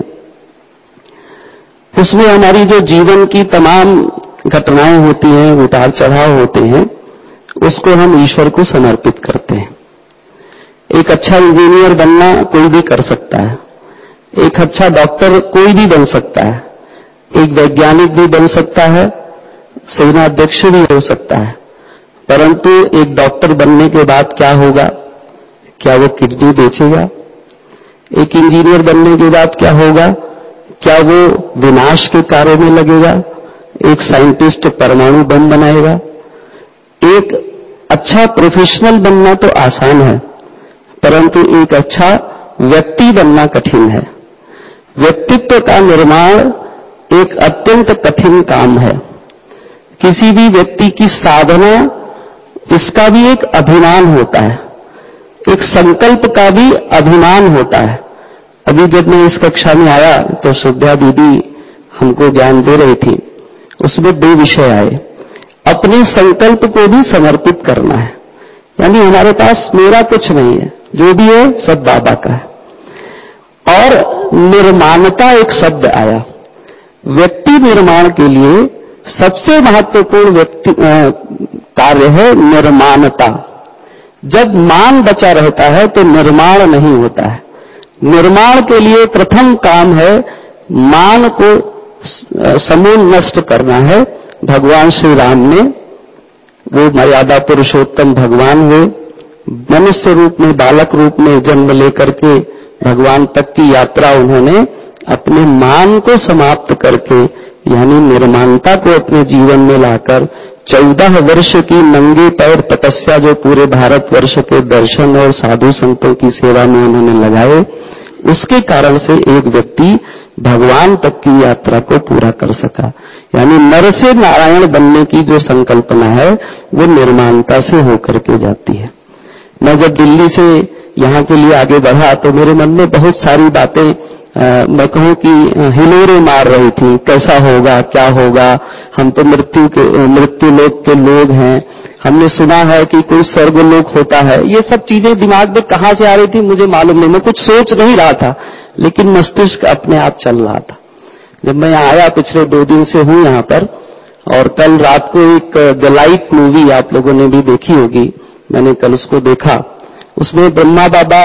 उसमें हमारी जो जीवन की तमाम घटनाएं होती हैं, उतार चढ़ाव होते हैं, उसको हम ईश्वर को समर्पित करते हैं। एक अच्छा इंजीनियर बनना कोई भी कर सकता है, एक अच्छा डॉक्टर कोई भी बन सकता है, एक वैज्ञानिक भी बन सकता है, सेनाध्यक्ष भी हो सकता है, परंतु एक डॉक्टर बनने के बाद क्या होगा? क्या वो किडनी बेचेगा? एक इंजीनियर बनने के बाद क्या होगा? क्या वो विनाश के कार्य में लगेगा? एक साइंटिस्ट परमाणु बम बनाएगा? एक अच्छा प्रोफेशनल बनना तो आसान है, परंतु एक अच्छा व्यक्ति बनना कठिन है। व्यक्तित्व का निर्माण एक अत्यंत कठिन काम है। किसी भी व्यक्ति की साधना, इसका भी एक अभिमान होता है, एक संकल्प का भी अभिमान होता है। अभी जब मैं इस कक्षा में आया तो श्रद्धा दीदी हमको ज्ञान दे रही थी, उसमें 2 विषय आए। अपने संकल्प को भी समर्पित करना है, यानी हमारे पास मेरा कुछ नहीं है, जो भी है सब बाबा का है। और निर्माणता एक शब्द आया। व्यक्ति निर्माण के लिए सबसे महत्वपूर्ण कार्य है निर्माणता। जब मान बचा रहता है तो निर्माण नहीं होता है। निर्माण के लिए प्रथम काम है मान को समूल नष्ट करना है। भगवान श्री राम ने, वो मर्यादा पुरुषोत्तम भगवान हुए, मनुष्य रूप में, बालक रूप में जन्म लेकर के भगवान तक की यात्रा उन्होंने अपने मान को समाप्त करके, यानी निर्माणता को अपने जीवन में लाकर 14 वर्ष की नंगे पैर तपस्या जो पूरे भारतवर्ष के दर्शन और साधु संतों की सेवा में उन्होंने लगाए, उसके कारण से एक व्यक्ति भगवान तक की यात्रा को पूरा कर सका। यानी नर से नारायण बनने की जो संकल्पना है वो निर्माणता से होकर के जाती है। मैं जब दिल्ली से यहाँ के लिए आगे बढ़ा तो मेरे मन में बहुत सारी बातें मैं कहूं कि हिलोरे मार रही थी। कैसा होगा, क्या होगा, हम तो मृत्यु लोक के लोग हैं, हमने सुना है कि कोई स्वर्ग लोक होता है। ये सब चीजें दिमाग में कहां से आ रही थी मुझे मालूम नहीं, मैं कुछ सोच नहीं रहा था, लेकिन मस्तिष्क अपने आप चल रहा था। जब मैं यहाँ आया, पिछले 2 दिन से हूं यहाँ पर, और कल रात को एक द लाइट मूवी आप लोगों ने भी देखी होगी, मैंने कल उसको देखा। उसमें Brahma Baba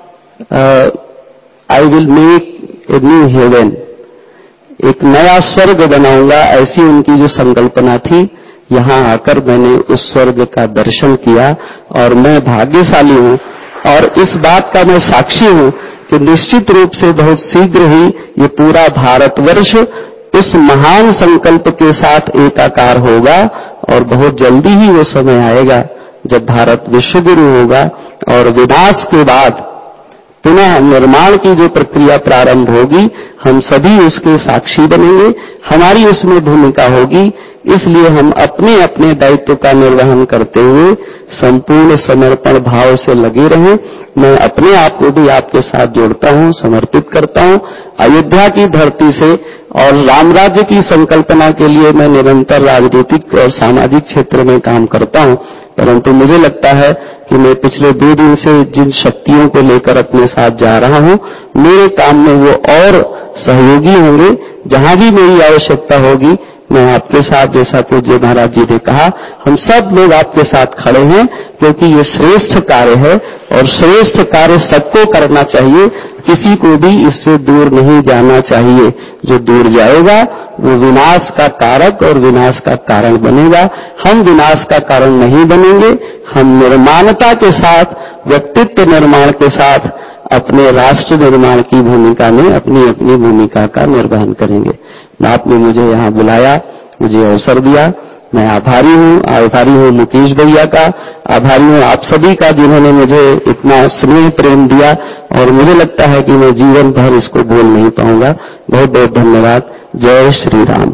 I will make a new heaven, एक नया स्वर्ग बनाऊंगा, ऐसी उनकी जो संकल्पना थी। यहां आकर मैंने उस स्वर्ग का दर्शन किया और मैं भाग्यशाली हूं, और इस बात का मैं साक्षी हूं कि निश्चित रूप से बहुत शीघ्र ही ये पूरा भारतवर्ष उस महान संकल्प के साथ एकाकार होगा, और बहुत जल्दी ही वो समय आएगा जब भारत विश्वगुरु होगा, और विनाश के बाद पुनः निर्माण की जो प्रक्रिया प्रारंभ होगी, हम सभी उसके साक्षी बनेंगे, हमारी उसमें भूमिका होगी। इसलिए हम अपने अपने दायित्व का निर्वहन करते हुए संपूर्ण समर्पण भाव से लगे रहें। मैं अपने आप को भी आपके साथ जोड़ता हूं, समर्पित करता हूं। अयोध्या की धरती से और राम राज्य की संकल्पना के लिए मैं निरंतर राजनीतिक और सामाजिक क्षेत्र में काम करता हूं, परंतु मुझे लगता है कि मैं पिछले 2 दिन से जिन शक्तियों को लेकर अपने साथ जा रहा हूं, मेरे काम में वो और सहयोगी होंगे। जहां भी मेरी आवश्यकता होगी मैं आपके साथ, जैसा पूज्य महाराज जी ने कहा, हम सब लोग आपके साथ खड़े हैं, क्योंकि ये श्रेष्ठ कार्य है और श्रेष्ठ कार्य सबको करना चाहिए। किसी को भी इससे दूर नहीं जाना चाहिए। जो दूर जाएगा वो विनाश का कारक और विनाश का कारण बनेगा। हम विनाश का कारण नहीं बनेंगे, हम निर्माणता के साथ, व्यक्तित्व निर्माण के साथ अपने राष्ट्र निर्माण की भूमिका में अपनी अपनी भूमिका का निर्वहन करेंगे। आपने मुझे यहाँ बुलाया, मुझे अवसर दिया, मैं आभारी हूँ मुकेश भैया का, आभारी हूँ आप सभी का जिन्होंने मुझे इतना स्नेह प्रेम दिया, और मुझे लगता है कि मैं जीवन भर इसको भूल नहीं पाऊंगा। बहुत बहुत धन्यवाद। जय श्री राम।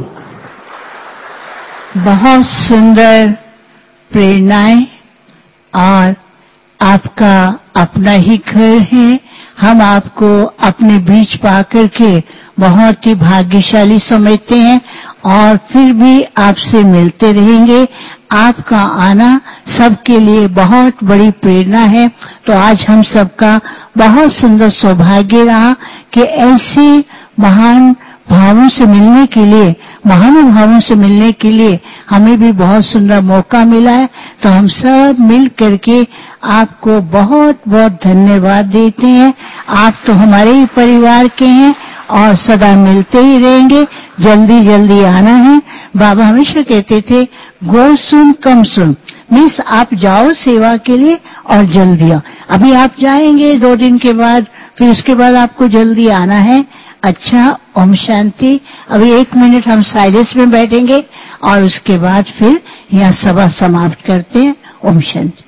बहुत सुंदर प्रेरणाएं, और आपका अपना ही घर है। हम आपको अपने बीच पाकर के बहुत ही भाग्यशाली समझते हैं, और फिर भी आपसे मिलते रहेंगे। आपका आना सबके लिए बहुत बड़ी प्रेरणा है। तो आज हम सबका बहुत सुंदर सौभाग्य रहा कि ऐसे महान भावों से मिलने के लिए, महानुभावों से मिलने के लिए हमें भी बहुत सुंदर मौका मिला है। तो हम सब मिल करके आपको बहुत बहुत धन्यवाद देते हैं। आप तो हमारे ही परिवार के हैं और सदा मिलते ही रहेंगे। जल्दी जल्दी आना है। बाबा हमेशा कहते थे गो सुन कम सुन, मीन्स आप जाओ सेवा के लिए और जल्दी आओ। अभी आप जाएंगे 2 दिन के बाद, फिर उसके बाद आपको जल्दी आना है। अच्छा, ओम शांति। अभी 1 मिनट हम साइलेंस में बैठेंगे और उसके बाद फिर यहाँ सभा समाप्त करते हैं। ओम शांति।